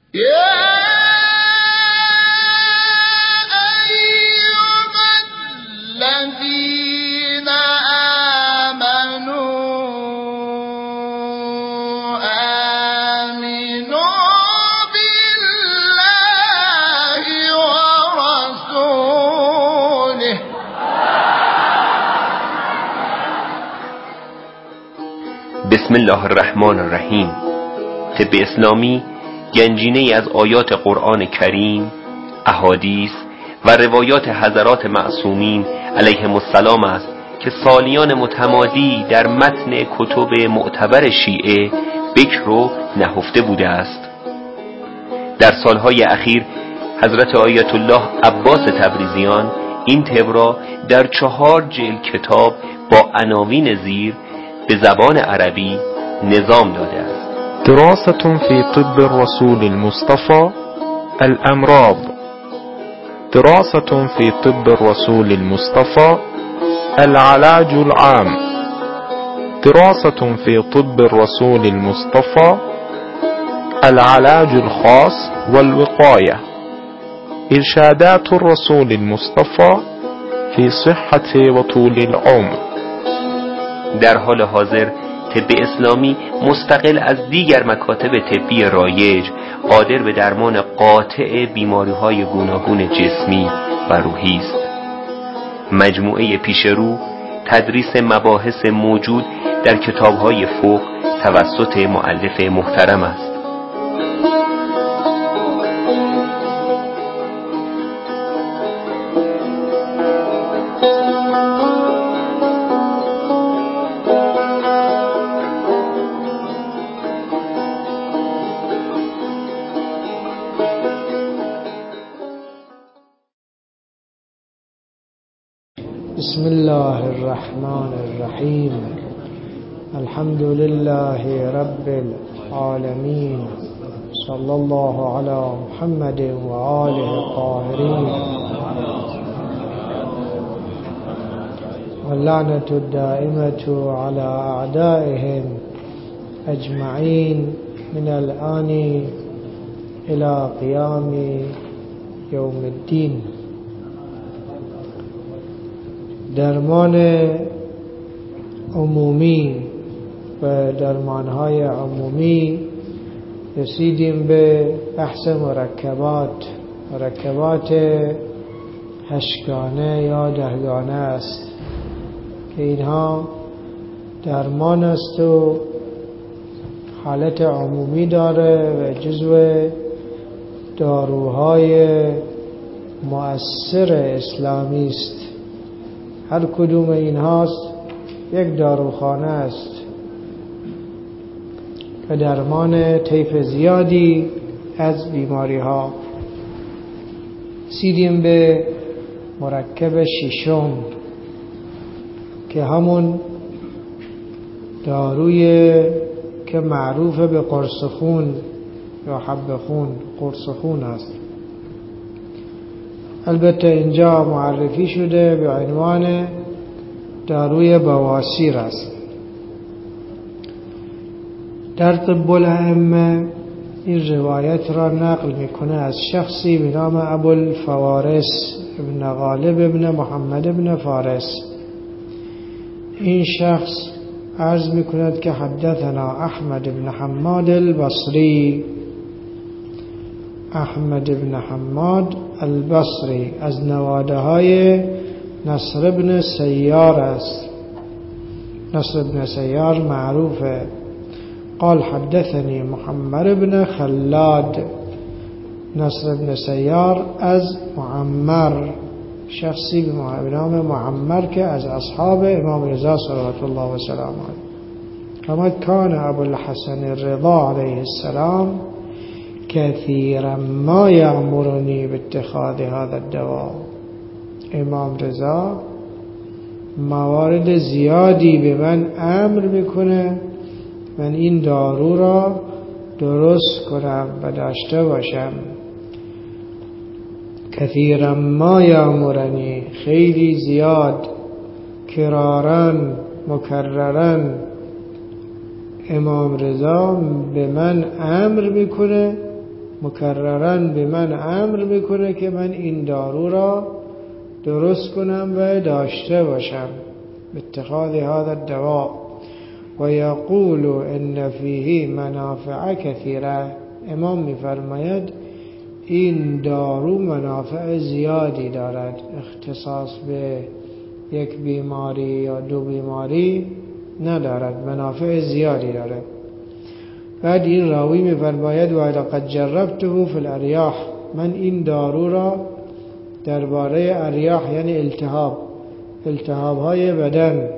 بسم الله الرحمن الرحیم. طب اسلامی گنجینه‌ای از آیات قرآن کریم، احادیث و روایات حضرات معصومین علیهم السلام است که سالیان متمادی در متن کتب معتبر شیعه بکر و نهفته بوده است. در سالهای اخیر حضرت آیت الله عباس تبریزیان این طب را در 4 جلد کتاب با عناوین زیر به زبان عربی نظام داده است. دراسة في طب الرسول المصطفى الأمراض. دراسة في طب الرسول المصطفى العلاج العام. دراسة في طب الرسول المصطفى العلاج الخاص والوقاية. إرشادات الرسول المصطفى في صحة وطول العمر. در حال حاضر طب اسلامی مستقل از دیگر مکاتب طبی رایج قادر به درمان قاطع بیماری‌های گوناگون جسمی و روحی است. مجموعه پیشرو تدریس مباحث موجود در کتاب‌های فقه توسط مؤلف محترم است. بسم الله الرحمن الرحیم. الحمد لله رب العالمین. صلی الله علی محمد و آله الطاهرین واللعنة الدائمة على أعدائهم أجمعين من الآن إلى قيام يوم الدين. درمان عمومی و درمانهای عمومی رسیدیم به بحث مرکبات 8گانه یا 10گانه است که اینها درمان است و حالت عمومی داره و جزو داروهای مؤثر اسلامی است. هر کدوم اینهاست یک داروخانه است و درمان طیف زیادی از بیماری ها. رسیدیم به مرکب 6م که همون داروی که معروف به قرص خون یا حب خون، قرص خون است. البته اینجا معرفی شده به عنوان داروی بواسیر است. در طب الائمه این روایت را نقل میکنه از شخصی به نام ابوالفوارس ابن غالب ابن محمد ابن فارس. این شخص عرض میکند که حدثنا احمد ابن حماد البصری. احمد بن حماد البصری از نواده های نصر بن سیار است. نصر بن سیار معروفه. قال حدثني محمد بن خلاد. نصر بن سیار از معمر، شخصی به نام معمر که از اصحاب امام رضا صلوات الله و سلامه علیه. کما کان ابو الحسن الرضا علیه السلام كثيرا ما يأمرني باتخاذ هذا الدواء. امام رضا موارد زیادی به من امر میکنه من این دارو را درست کنم و داشته باشم. كثيرا ما يأمرني، خیلی زیاد، کرارن، مکررن امام رضا به من امر میکنه مکررن به من امر میکنه که من این دارو را درست کنم و داشته باشم، اتخاذ هذا الدواء. و یقول ان فیه منافع کثیره. امام میفرماید این دارو منافع زیادی دارد، اختصاص به یک بیماری یا دو بیماری ندارد، منافع زیادی دارد. بعد این راوی میفرماید و لقد جربته فی الاریاح، من این دارو را درباره اریاح یعنی التهاب های بدن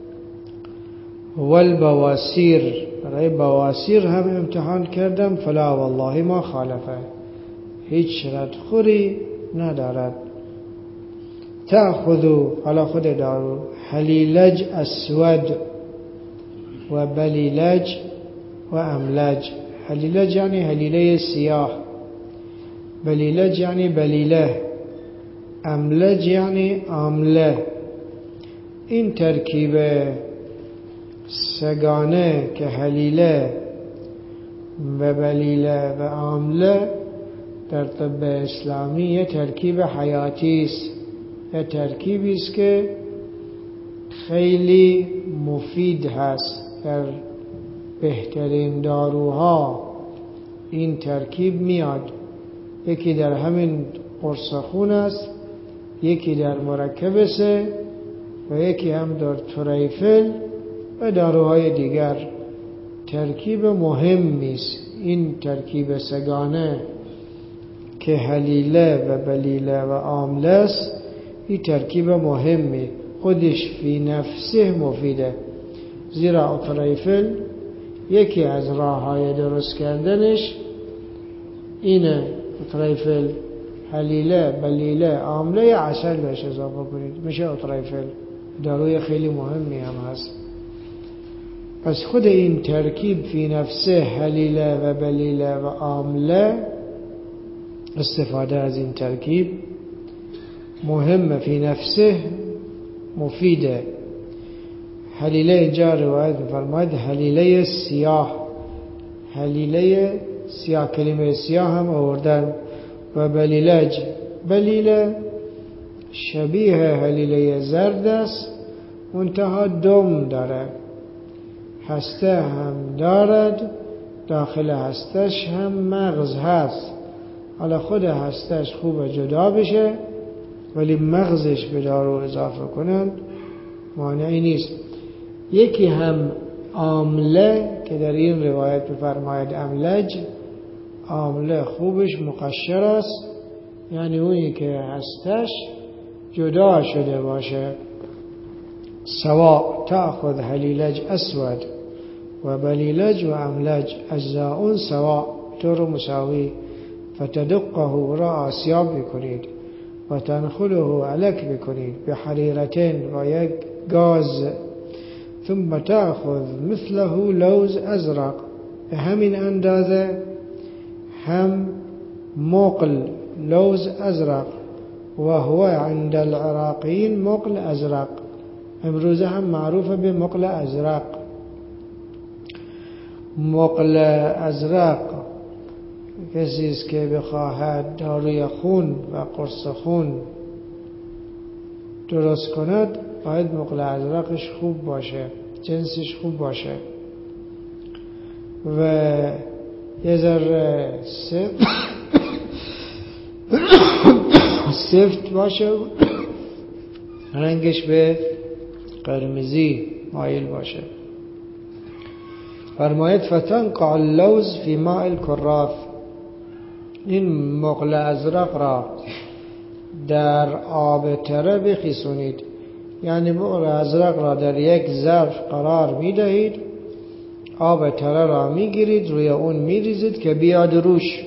و البواسیر، برای بواسیر هم امتحان کردم، فلا والله ما خالفه، هیچ ردخوری ندارد. تأخذو، حالا خود دارو، حلیلج اسود و بلیلج و املج. حلیلج یعنی حلیله سیاه، بلیلج یعنی بلیله، املج یعنی آمله. این ترکیب سگانه که حلیله و بلیله و آمله در طب اسلامی یه ترکیب حیاتی است، یه ترکیبی است که خیلی مفید هست. در بهترین داروها این ترکیب میاد، یکی در همین قرص خون است، یکی در مرکب سه و یکی هم در طریفل و داروهای دیگر. ترکیب مهمی است این ترکیب سگانه که حلیله و بلیله و آمله است. این ترکیب مهمی، خودش فی نفسه مفیده، زیرا طریفل یکی از راه های درست کردنش اینه. طریفل، حلیله، بلیله، آمله، عسل بهش اضافه کنید میشه طریفل. داروی خیلی مهمی هم هست. پس خود این ترکیب فی نفسه، حلیله و بلیله و آمله، استفاده از این ترکیب مهمه، فی نفسه مفیده. حلیله اینجا روایت می‌فرماید حلیله سیاه، حلیله سیاه، کلمه سیاه هم آوردن. و بلیلج، بلیله شبیه حلیله زرد است، منتها دم داره، هسته هم دارد، داخل هستش هم مغز هست. حالا خود هستش خوب جدا بشه ولی مغزش به دارو اضافه کنند مانعی نیست. یکی هم آمله که در این روایت بفرماید املج، آمله خوبش مقشر است، یعنی اونی که هستش جدا شده باشه. سواء تأخذ حلیلج اسود و بلیلج و املج اجزاء سواء، طور مساوی، فتدقه را آسیاب بکنید و تنخله علک بکنید بحریرتین و یک گاز، ثم تأخذ مثله لوز ازرق، به همین اندازه هم مقل لوز ازرق و هو عند العراقیین مقل ازرق، امروزه هم معروف به مقل ازرق. مقل ازرق کسی است که بخواهد داروی خون و قرص خون درست کند باید مقل ازرقش خوب باشه، جنسش خوب باشه و یه ذره سفت باشه، رنگش به قرمزی مایل باشه. فرماید فتنقع اللوز فی ماء الکراث، این مقل ازرق را در آب تره بخیسونید، یعنی مقل ازرق را در یک ظرف قرار می دهید، آب تره را می گیرید، روی اون می ریزید که بیاد روش،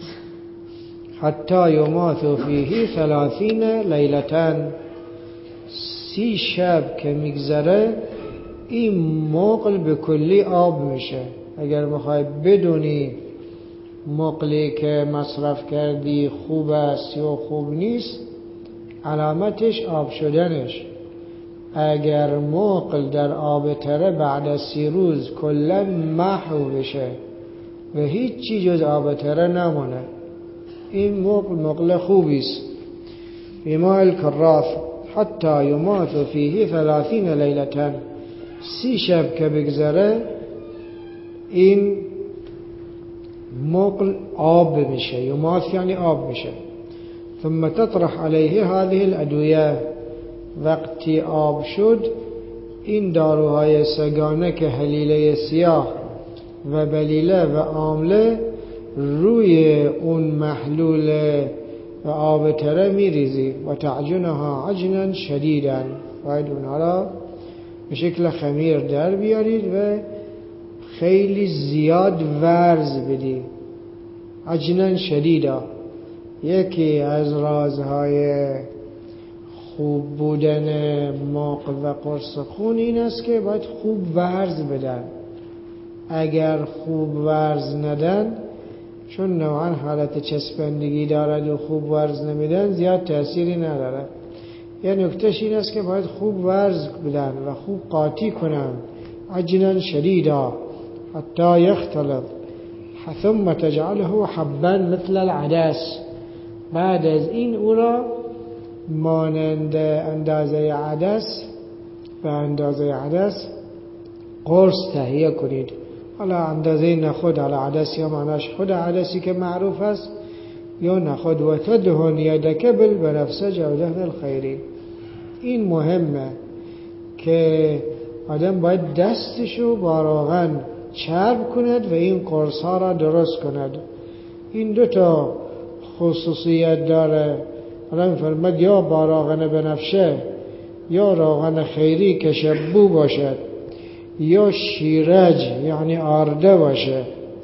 حتی یماث فیه 30 لیلتن، 30 شب که میگذره این مقل به کلی آب میشه. اگر بخوای بدونی مقلی که مصرف کردی خوب است یا خوب نیست، علامتش آب شدنش. اگر مقل در آب تره بعد از 30 روز کلا محو بشه، و هیچی جز آب تره نمونه. این مقل خوبیست. فی ماء الکراث حتی یمات فیه 30 لیلة. 30 شب که بگذره این مقل آب میشه. یمات یعنی آب میشه. ثم تطرح علیه هذه الادویه. وقتی آب شد این داروهای سگانه که هلیله سیاه و بلیله و آمله روی اون محلول و آب تره میریزی و تعجنها عجنا شدیدا. باید اونها را به شکل خمیر در بیارید و خیلی زیاد ورز بدی. عجنا شدیدا. یکی از رازهای خوب بودن ماق و قرص خون این است که باید خوب ورز بدن. اگر خوب ورز ندن، چون نوعا حالت چسبندگی دارد و خوب ورز نمیدن، زیاد تأثیری نداره. یه نکتهش این است که باید خوب ورز بدن و خوب قاطی کنن. عجنا شدیدا حتی یختلط ثم تجعله حبا مثل العدس. بعد از این او را مانند اندازه عدس و اندازه عدس قرص تهیه کنید. حالا اندازه نخود، حالا عدس یا معناش خود عدسی که معروف است یا نخود. و تدهن یدک بالبنفسج او دهن الخیری. این مهمه که آدم باید دستشو با روغن چرب کند و این قرص ها را درست کند. این دوتا خصوصیت داره. حالا میفرماد یا با روغن بنفشه یا روغن خیری که شبو باشد یا شیرج یعنی آرده باشه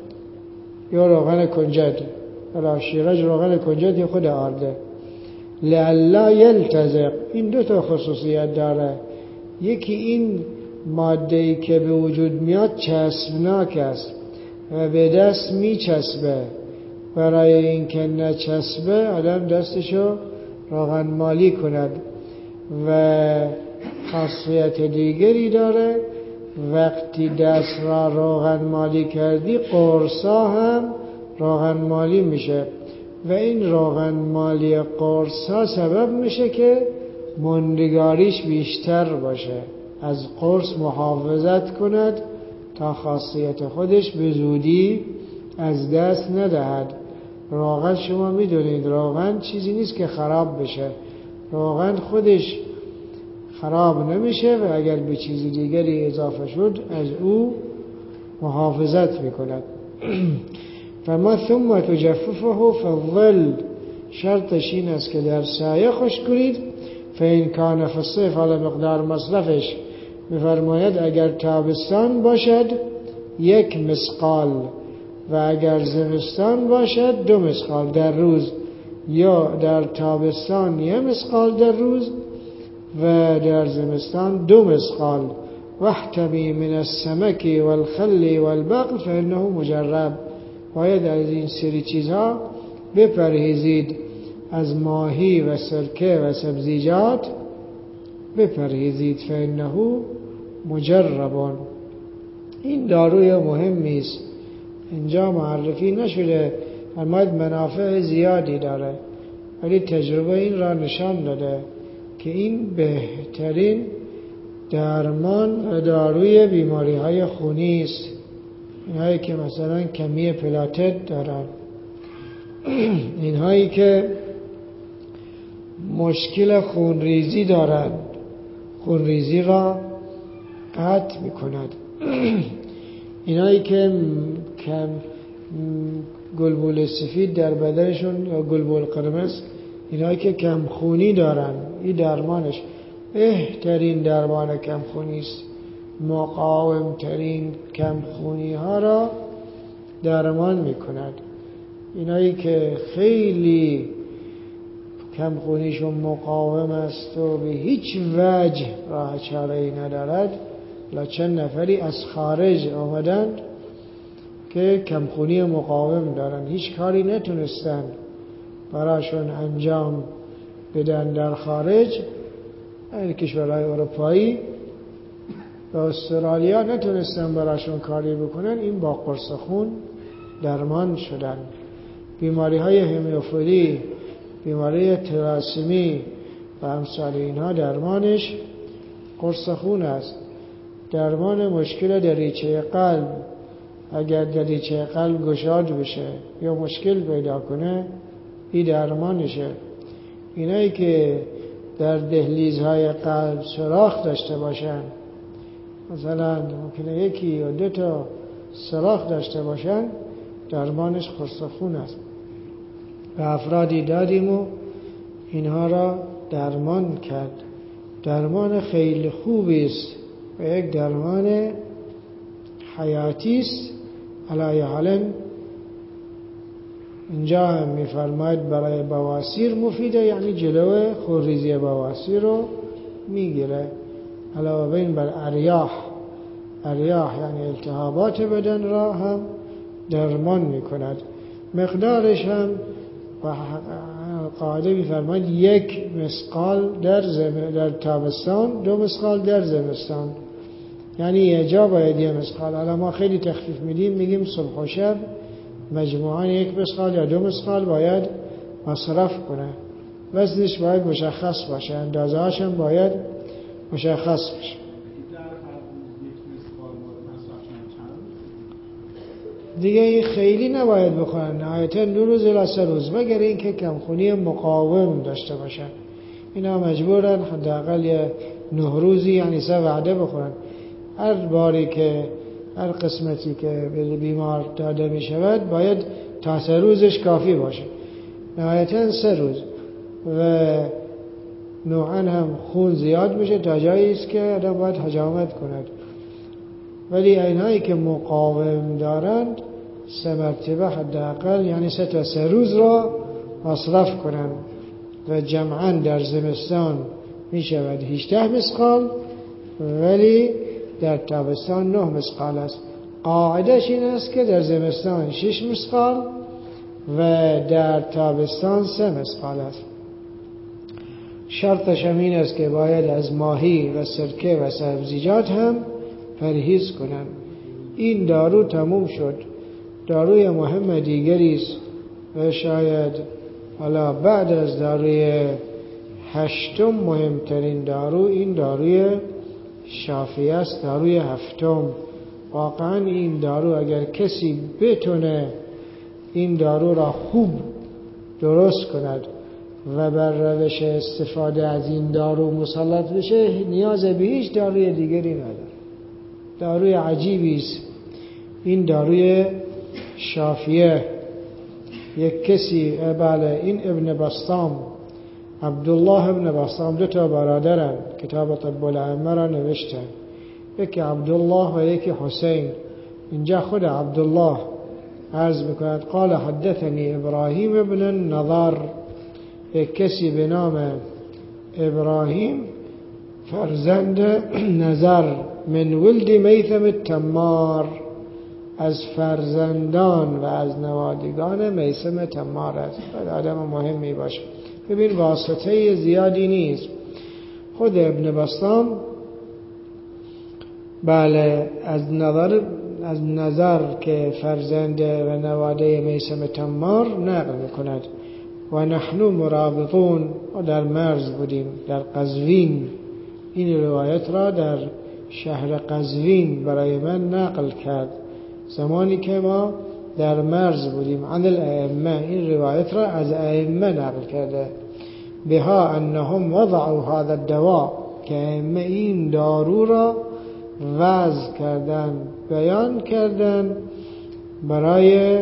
یا روغن کنجد. حالا شیرج روغن کنجد یا خود آرده. لعلا یلتزق. این دو تا خصوصیت داره. یکی این ماده‌ای که به وجود میاد چسبناک است و به دست میچسبه. برای این که نچسبه آدم دستشو روغن مالی کند. و خاصیت دیگری داره، وقتی دست را روغن مالی کردی قرصا هم روغن مالی میشه و این روغن مالی قرصا سبب میشه که ماندگاریش بیشتر باشه. از قرص محافظت کند تا خاصیت خودش به زودی از دست ندهد. روغن شما میدونید روغن چیزی نیست که خراب بشه. روغن خودش خراب نمیشه و اگر به چیزی دیگری اضافه شد از او محافظت میکند. فما ثم تجففه فالظل. شرطش این است که در سایه خوش کنید. فین کان فی الصیف على مقدار مصرفش. میفرماید اگر تابستان باشد 1 مثقال و اگر زمستان باشد 2 مثقال در روز، یا در تابستان 1 مثقال در روز و در زمستان 2 مثقال. واحتمی من السمک والخل والبقل فانه مجرب. باید از این سری چیزها بپرهیزید. از ماهی و سرکه و سبزیجات بپرهیزید. فانه مجربون. این داروی مهمی است. اینجا معرفی نشده. فرماید منافع زیادی داره، ولی تجربه این را نشان داده که این بهترین درمان و داروی بیماری های خونی است. اینهایی که مثلا کمی پلاتت دارن، اینهایی که مشکل خونریزی دارند، خونریزی را قطع میکند. اینهایی که کم گلبول سفید در بدنشون یا گلبول قرمز، اینهایی که کم خونی دارن، این درمانش بهترین درمان کم خونی است. مقاوم ترین کم خونی ها را درمان میکند. اینایی که خیلی کم خونیشون مقاوم است و به هیچ وجه راه چاره‌ای ندارد، چند نفری از خارج آمدند که کمخونی مقاوم دارن، هیچ کاری نتونستن براشون انجام بدن در خارج. این کشورهای اروپایی و استرالیا نتونستن براشون کاری بکنن. این با قرص خون درمان شدن. بیماری های هموفیلی، بیماری تراسمی و امثال اینها درمانش قرص خون است. درمان مشکل دریچه قلب، اگر دریچه قلب گشاد بشه یا مشکل پیدا کنه، این درمانشه. اینایی که در دهلیزهای قلب سوراخ داشته باشن، مثلا ممکنه یکی یا 2 تا سوراخ داشته باشن، درمانش قرص خون است. به افرادی دادیم و اینها را درمان کرد. درمان خیلی خوبی است و یک درمان حیاتی است. علی حال اینجا هم می‌فرماید برای بواسیر مفیده، یعنی جلو خونریزی بواسیر رو میگیره. علاوه بر این بر اریاح یعنی التهابات بدن را هم درمان میکند. مقدارش هم قاعده می‌فرماید 1 مسقال در تابستان، 2 مسقال در زمستان. یعنی یه جا باید 1 مسقال. حالا ما خیلی تخفیف میدیم، میگیم صبح و شب مجموعاً 1 مسقال یا 2 مسقال باید مصرف کنه. وزنش باید مشخص باشه، اندازه هاش هم باید مشخص باشه. دیگه خیلی نباید بخورن، نهایتاً 2 روز الی 3 روز، مگر اینکه کمخونی مقاوم داشته باشن. اینا مجبورن حداقل 9 روزی یعنی 3 وعده بخورن. هر باری که هر قسمتی که به بیمار داده می شود باید تا 3 روزش کافی باشه، نهایتاً 3 روز. و نوعاً هم خون زیاد میشه تا جایی است که آدم باید حجامت کند. ولی اینهایی که مقاوم دارند 3 مرتبه حداقل یعنی 3 تا 3 روز را مصرف کنند. و جمعاً در زمستان می شود 18 مسقال، ولی در تابستان 9 مسقال است. قاعدش این است که در زمستان 6 مسقال و در تابستان 3 مسقال است. شرطش این است که باید از ماهی و سرکه و سبزیجات هم پرهیز کنند. این دارو تموم شد. داروی مهم دیگری است و شاید حالا بعد از داروی 8م مهمترین دارو این داروی شافیه است، داروی 7م. واقعا این دارو اگر کسی بتونه این دارو را خوب درست کند و بر روش استفاده از این دارو مسلط بشه، نیاز به هیچ داروی دیگری نداره. داروی عجیبی است این داروی شافیه. یک کسی بله، این ابن بسطام، عبدالله ابن بسطام، 2 تا برادرن، کتاب طب الائمه را نوشتن، یکی عبدالله و یکی حسین. اینجا خود عبدالله عرض میکند قال حدثني ابراهیم ابن النضر، یک کسی به نام ابراهیم فرزند نظر، من ولد میثم التمار، از فرزندان و از نوادگان میثم تمار است. آدم مهمی باشه. ببین واسطه زیادی نیست. خود ابن بسطام بله از نظر که فرزند و نواده میثم تمار نقل میکند. و نحن مرابطون، و در مرز بودیم، در قزوین. این روایت را در شهر قزوین برای من نقل کرد زمانی که ما در مرز بودیم. عن الائمه، این روایت را از ائمه نقل کرده. بها انهم وضعوا هذا الدواء، که ائمه این دارو را وضع کردن، بیان کردن برای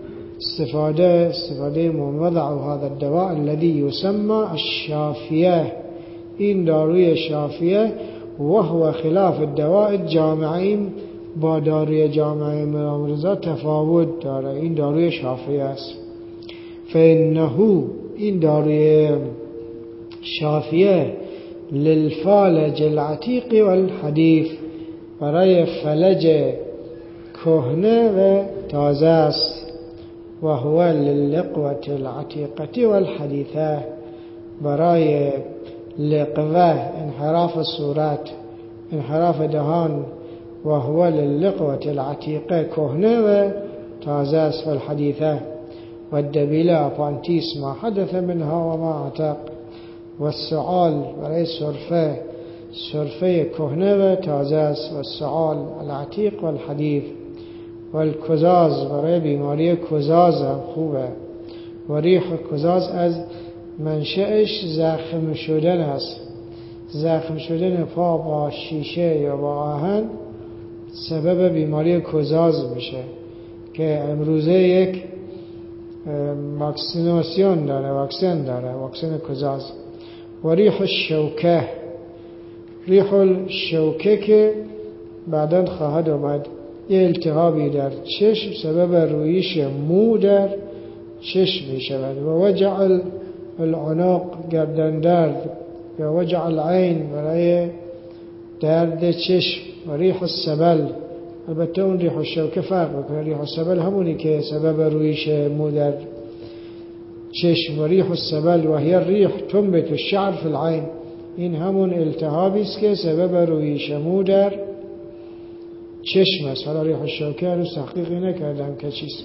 استفاده من. وضعوا هذا الدواء الذي يسمى الشافیه، این داروی شافیه، وهو خلاف الدواء الجامعی، با داروی جامعه مرامرزا تفاوت داره. این داروی شافیه است. فإنه، این داروی شافیه، للفالج العتیق والحدیث، برای فلج کهنه و تازه است. و هو للقوة العتیقة والحدیثه، برای لقوه انحراف صورت، انحراف دهان. و هو للقوة العتیقه، کهنه و تازه است، و الحدیثه و الدبیله اپانتیس ما حدث منها و ما عتق، و السعال برای صرفه کهنه و تازه است، و السعال العتیق و الحدیث، و الکزاز برای بیماری کزاز هم خوبه، و ریح کزاز از منشأش زخم شدن است، زخم شدن پا با شیشه یا با آهن سبب بیماری کزاز میشه که امروزه یک واکسیناسیون داره، واکسن کزاز. و ریح الشوکه، ریح الشوکه که بعداً خواهد آمد، یه التهابی در چشم سبب رویش مو در چشم می شود. و وجع العنق گردن درد، یا وجع العین برای درد چشم. و ریح السبل، البته اون ریح الشوکه فرق میکنه، ریح السبل همونی که سبب رویش مو در چشم. و ریح السبل و هی ریح تنبت الشعر فی العین، این همون التهابی است که سبب رویش مو در چشم است. حالا ریح الشوکه هنوز تحقیقی نکردم که چیست.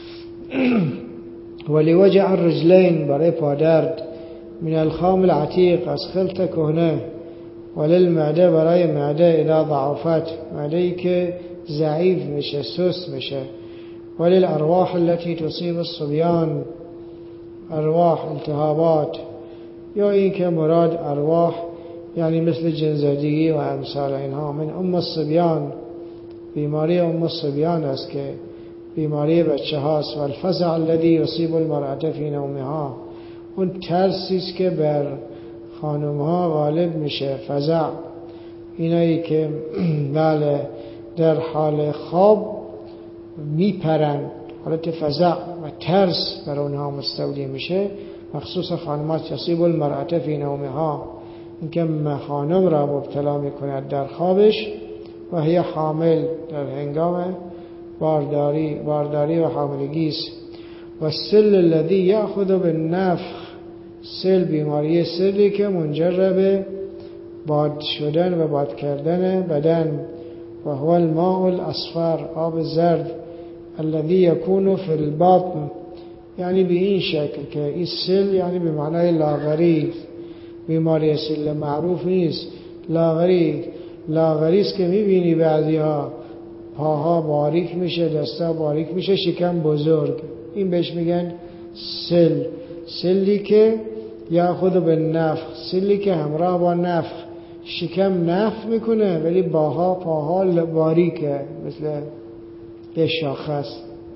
ولی وجع الرجلین برای پادرد، من الخام العتیق از خلط کهنه. وللمعده برای معده اذا ضعفت، معده‌ای که ضعیف میشه سست میشه. وللارواح التي تصيب الصبيان، ارواح التهابات، یا این که مراد ارواح یعنی مثل جنزدگی و امثال اینها. من الصبیان، بیماری الصبیان است که بیماری بچه هاست. و الفزع الذي يصيب المرأة في نومها، اون ترسی است که بر خانم ها غالب میشه، فزع، اینایی که بله در حال خواب میپرند، حالت فزع و ترس بر اونها مستولی میشه، مخصوص خانمات. یصیب المرأة فی نومها، اینکه خانم را مبتلا میکند در خوابش. و هی حامل، در هنگام بارداری و حاملگی است. و السل الذی یأخذ بالنفخ، سل بیماری سلی که منجر به باد شدن و باد کردن بدن. و هو الماء الاصفر، آب زرد. الذی یکون فی البطن، یعنی به این شکل که این سل یعنی به معنای لاغری، بیماری سل معروف نیست، لاغری است که میبینی بعضی ها پاها باریک میشه، دستا باریک میشه، شکم بزرگ، این بهش میگن سلی که یاخذ بالنفخ، سلی که همراه با نفخ، شکم نفخ میکنه ولی پاها باریکه مثل یه شاخص.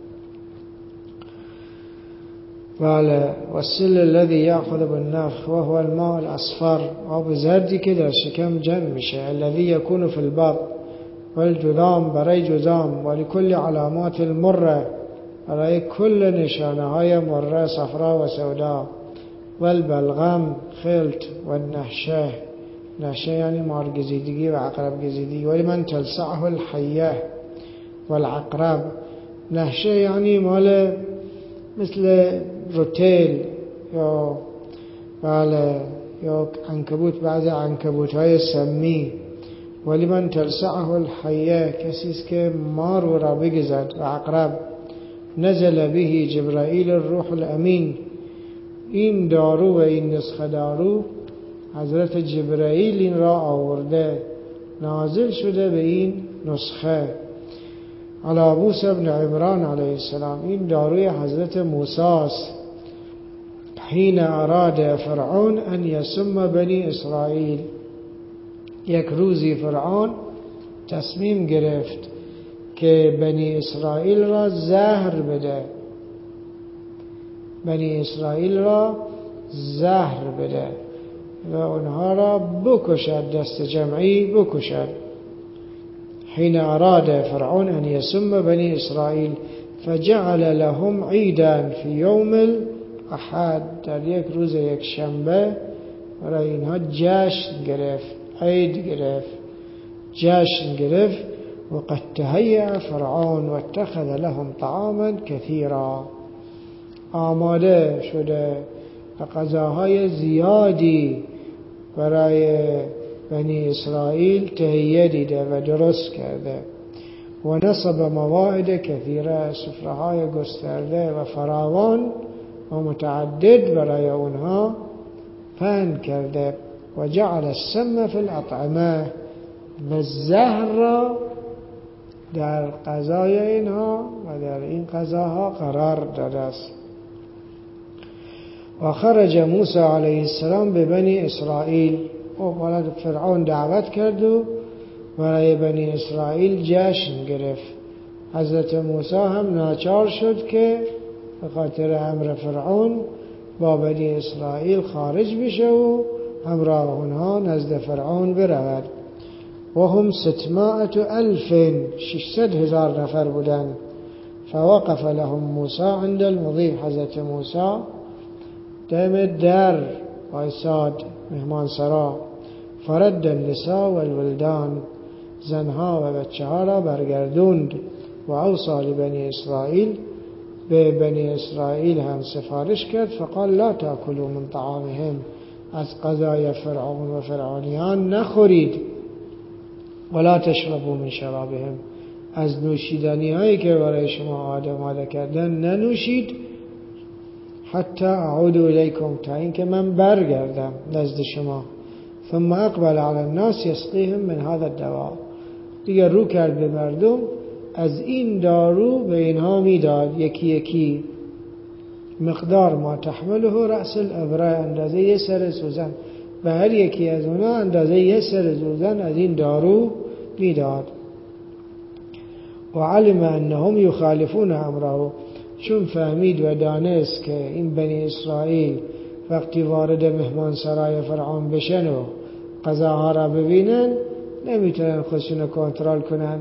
بله. والسل الذي یاخذ بالنفخ وهو الماء الاصفر، آب زردی که در شکم جمع میشه. الذي يكون في البطن. والجذام برای جذام. ولكل علامات المره، برای کل نشانه های مره، صفرا و سودا. والبلغم خلط. والنهشه، نهشه یعنی مارگزیدگی و عقرب گزیدگی. ولمن تلسعه الحیه والعقرب، نهشه یعنی مال مثل روتیل یا بله یا عنکبوت، بعض عنکبوت‌های سمی. ولی من تلسعه الحیه، کسی است که مار را بگزد. و عقرب. نزل به جبرائیل الروح الامین، این دارو و این نسخه دارو حضرت جبرائیل این را آورده، نازل شده به این نسخه. علی موسی ابن عمران علیه السلام، این داروی حضرت موسی است. حین اراد فرعون ان یسم بنی اسرائیل، یک روزی فرعون تصمیم گرفت که بنی اسرائیل را زهر بده، بنی اسرائیل را زهر بده و اونها را بکشد، دست جمعی بکشد. حين أراد فرعون أن يسم بني إسرائيل فجعل لهم عيدا في يوم الأحد، در یک روز یک شنبه برای اینها جشن گرفت، عید گرفت، جشن گرفت. وقد تهيأ فرعون واتخذ لهم طعاما كثيرا، آماده شده و غذاهای زیادی برای بنی اسرائیل تهیه دیده و درست کرده. و نصب مواعد کثیره، سفره‌های گسترده و فراوان و متعدد برای اونها پهن کرده. و جعل السم فی الاطعمه، و زهر را در غذای اینها و در این غذاها قرار داده است. و خرج موسی علیه السلام به بنی اسرائیل، و فرعون دعوت کرد و برای بنی اسرائیل جشن گرفت. حضرت موسی هم ناچار شد که به خاطر امر فرعون با بنی اسرائیل خارج بشه و همراه اونها نزد فرعون برود. و هم 600,000 600,000 نفر بودند. فوقف لهم موسی عند المضيف، حضرت موسی دم در وایساد مهمان سرا. فرد النساء والولدان، زنها و بچه ها را برگردوند. و اوصى لبنی اسرائیل، به بنی اسرائیل هم سفارش کرد. فقال لا تأكلوا من طعامهم، از غذای فرعون و فرعونیان نخورید. ولا تشربوا من شرابهم، از نوشیدنی هایی که برای شما آماده کردن ننوشید. حتی اعود الیکم، تا اینکه من برگردم نزد شما. ثم اقبل علی الناس یسقیهم من هذا الدواء، دیگر رو کرد به مردم، از این دارو به اینها میداد، یکی یکی. مقدار ما تحمله رأس الابره، اندازه یه سر سوزن، به هر یکی از اونا اندازه یه سر سوزن از این دارو میداد. و علم انهم یخالفون امره، چون فهمید و دانست که این بنی اسرائیل وقتی وارد مهمان سرای فرعون بشن و غذاها را ببینن نمیتونن خودشون کنترل کنن.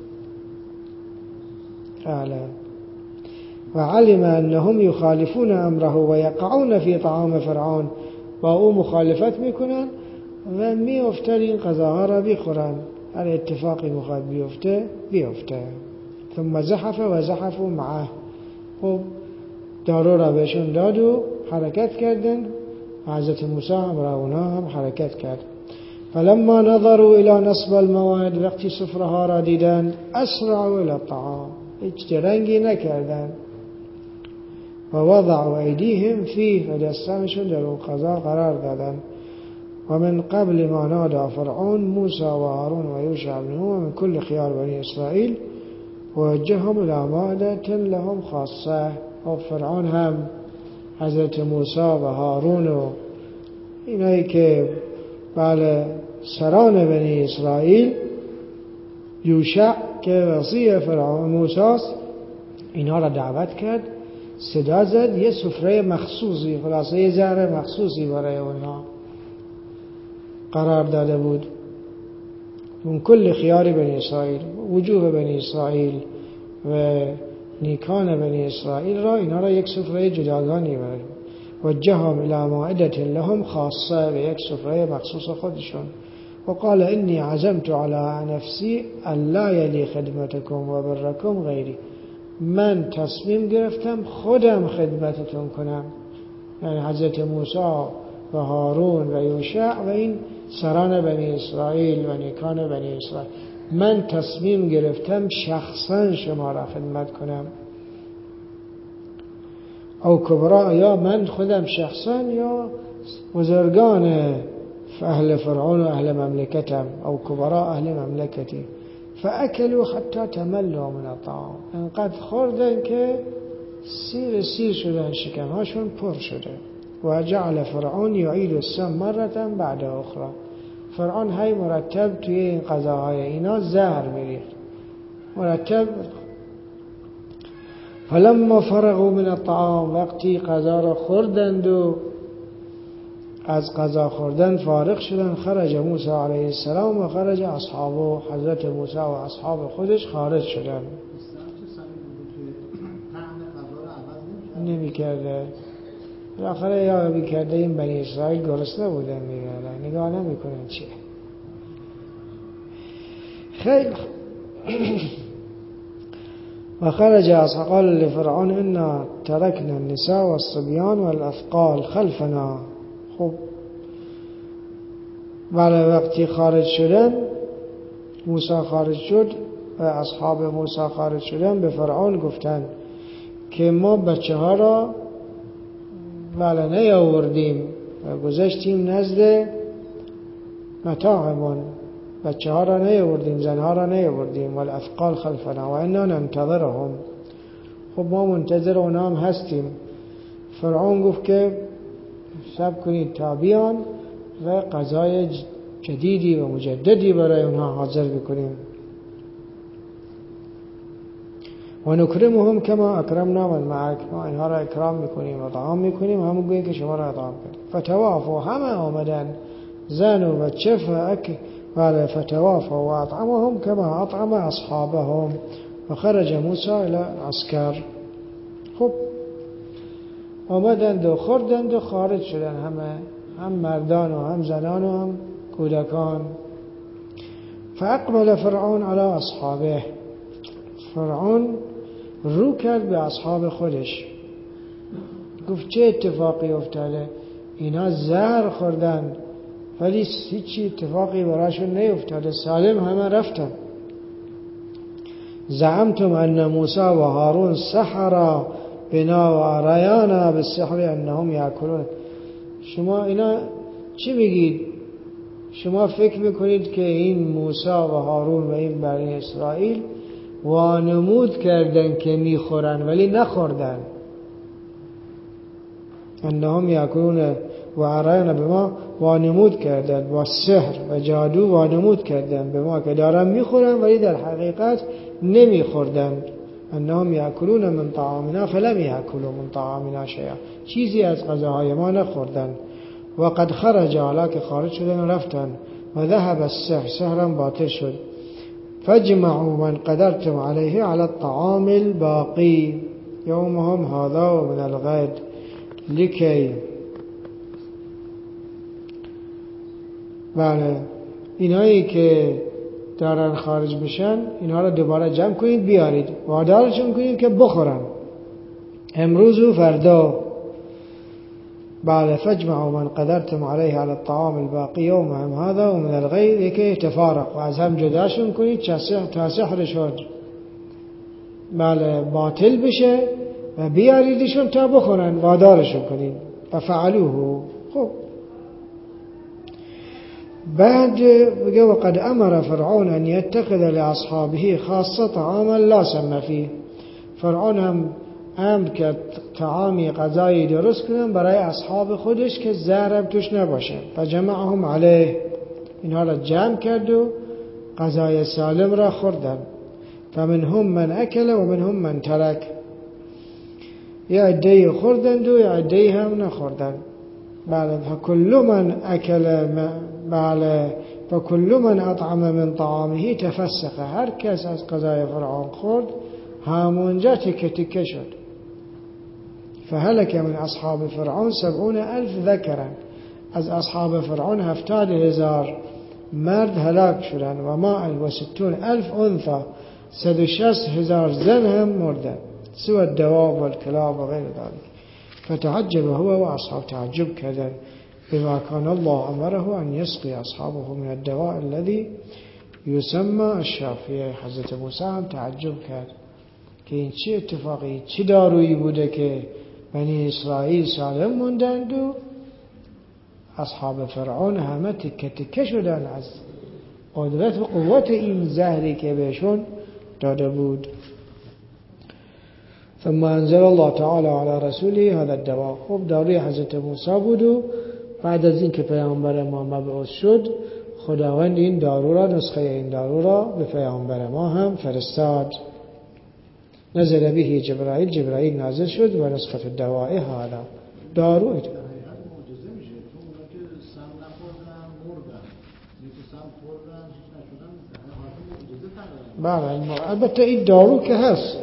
و علم انهم یخالفون امره و یقعون فی طعام فرعون، با او مخالفت میکنن و میافتن این غذاها را بخورن، هر اتفاقی میخواد بیفته. ثم زحف و زحفوا معه، خب دارو را بهشون داد و حرکت کردن. حضرت موسی هم را اونا هم حرکت کرد. فلما نظروا الى نصب الموائد، وقتی سفره ها را دیدن، اسرعوا الى الطعام، هیچ درنگی نکردن. و وضعوا ایدیهم فیه، و دستانشون در اون غذا قرار دادن. و من قبل ما نادى فرعون موسی و هارون و یوشع بن نون من كل خيار بنی اسرائیل ووجههم الى مائدة لهم خاصه. و فرعون هم حضرت موسی و هارون و اینایی که سران بنی اسرائیل، یوشع که وصی فرعون موسی است، اینها را دعوت کرد، صدا زد، یه سفره مخصوصی، خلاصه یه زهر مخصوصی برای اونها قرار داده بود. من کل خیار بنی اسرائیل، وجوه بنی اسرائیل و نیکان بنی اسرائیل را، اینها را یک سفره جداگانه برای وجههم الى مائدة لهم خاصه، به یک سفره مخصوص خودشون. و قال انی عزمت على نفسی الا یلی خدمتکم و برکم غیری، من تصمیم گرفتم خودم خدمتتون کنم، یعنی حضرت موسی و هارون و یوشع و این سران بنی اسرائیل و نیکان بنی اسرائیل، من تصمیم گرفتم شخصا شما را خدمت کنم. او کبرا، یا من خودم شخصا یا بزرگان اهل فرعون و اهل مملکتم، او کبرا اهل مملکتی. فاکلوا حتی تملوا من الطعام، انقدر خوردن که سیر شدن، شکمهاشون پر شده. و جعل فرعون یعید السم مرة بعد اخرى، فرعون های مرتب توی این غذاهای اینا زهر میریخت مرتب. فلما فرغوا من الطعام، وقتی غذا را خوردند و از غذا خوردن فارغ شدن، خرج موسی علیه السلام و خرج اصحابه، حضرت موسی و اصحاب خودش خارج شدن. نمی کرده بالاخره، یا بی کرده این بنی اسرائیل گرسنه بودن میگردن، نگاه نمی کنن چیه. خیلی و خرج اصحاب قال لفرعون انا ترکنا النساء والصبيان والاثقال خلفنا. خب ولی وقتی خارج شدن، موسی خارج شد، و اصحاب موسی خارج شدن به فرعون گفتن که ما بچه ها را نیاوردیم و گذاشتیم نزد متاعمون، بچه ها را نیاوردیم، زن ها را نیاوردیم، والاثقال خلفنا و انا ننتظرهم، خب ما منتظر اونا هم هستیم. فرعون گفت که صبر کنید تا بیان و غذای جدیدی و مجددی برای اونها حاضر بکنیم. و نکرمهم کما اکرمنا من معک، ما اینها را اکرام میکنیم و اطعام میکنیم همون گویی که شما را اطعام کنیم. فتوافوا، همه آمدن، زن و بچه، فتوافوا و اطعمهم کما اطعم اصحابهم و خرج موسی الى عسکر. خب آمدند و خوردند و خارج شدن، همه، هم مردان و هم زنان و هم کودکان. فاقبل فرعون علی اصحابه، فرعون رو کرد به اصحاب خودش، گفت چه اتفاقی افتاده؟ اینا زهر خوردن ولی هیچی اتفاقی براشون نیفتاده، سالم همه رفتن. زعمتم ان موسی و هارون سحرا بنا و اریانا بالسحر انهم یاکلون. شما اینا چی میگید؟ شما فکر میکنید که این موسی و هارون و این بنی اسرائیل وانمود کردن که میخورن ولی نخوردن. انهم یاکلون و اریانا، به ما وانمود کردن، با سحر و جادو وانمود کردن به ما که دارن میخورن ولی در حقیقت نمیخوردن. انهم یاکلون من طعامنا فلم یاکلوا من طعامنا شیئا، چیزی از غذاهای ما نخوردن. و قد خرج، حالا که خارج شدن و رفتن. و ذهب السحر، سحرم باطل شد. فاجمعوا من قدرتم علیه علی الطعام الباقی یومهم هذا و من الغد لکی. بله، اینایی که دارن خارج بشن اینها را دوباره جمع کنید بیارید، وادارشون کنید که بخورن امروز و فردا. بله، فاجمعوا من قدرتم علیه علی الطعام الباقی یومهم هذا و من الغد لکی یتفارقوا، از هم جداشون کنید تا سحرشون باطل بشه و بیاریدشون تا بخورن، وادارشون کنید. ففعلوه. خب بعد بگه وقد امر فرعون ان يتخذ لاصحابه خاصه طعاما لا سم فيه. فرعون هم امر کرد طعامی غذایی درست کنن برای اصحاب خودش که زهر هم توش نباشه. فجمعهم علیه، اینها را جمع کرد و غذای سالم را خوردن. فمنهم من اکل و منهم من ترک، یا عده‌ای خوردند و یا عده‌ای هم نخوردند. بله، فکل من اکل، بله، فکل من اطعم من طعامه تفسخ، هر کس از غذای فرعون خورد همونجا تکه تکه شد. فهلك من اصحاب فرعون 70,000 ذکرا، از اصحاب فرعون 70,000 مرد هلاک شدند. و ما 60,000 انثى، 160,000 زن هم مردند، سوى الدواب والكلاب و غیر ذلك. فتعجب هو و اصحاب تعجب کردند بما كان الله امره ان يسقي اصحابه من الدواء الذي يسمى الشافیه. حضرت موسی هم تعجب کرد که این چه اتفاقی، چه دارویی بوده که بنی اسرائیل سالم موندند و اصحاب فرعون همه تکه تکه شدن از قدرت و قوت این زهری که بهشون داده بود. ثم انزل الله تعالی علی رسوله هذا الدواء. خب داروی حضرت موسی بود و بعد از این که پیامبر ما مبعوث شد خداوند این دارو را، نسخه این دارو را به پیامبر ما هم فرستاد. نزل به جبرائیل، جبرائیل نازل شد و نسخه الدواء هذا، دارو بله. البته این دارو که هست،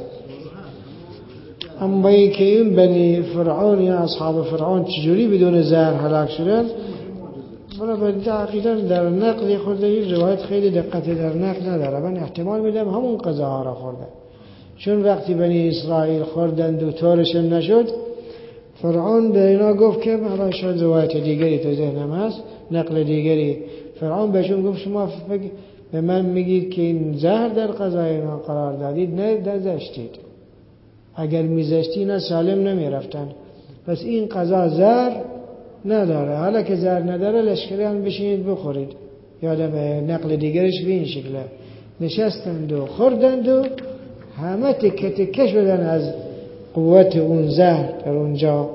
اما این که این بنی فرعون یا اصحاب فرعون چجوری بدون زهر هلاک شدن، بله عقیداً در نقل خود این روایت خیلی دقت در نقل نداره. من احتمال میدم همون غذاها را خوردن، چون وقتی بنی اسرائیل خوردند و طورشم نشد، فرعون به اینا گفت که حالا شاید روایت دیگری تو ذهنم هست، نقل دیگری، فرعون بهشون گفت شما به من میگید که این زهر در غذای من قرار دادید، نه نذاشتید. اگر میذاشتی نه سالم نمیرفتن. پس این غذا زهر نداره. حالا که زهر نداره لشکریان بشینید بخورید. یادم نقل دیگرش به این شکله نشستند و خوردند و همه تکه تکه شدن از قوت اون زهر در اونجا.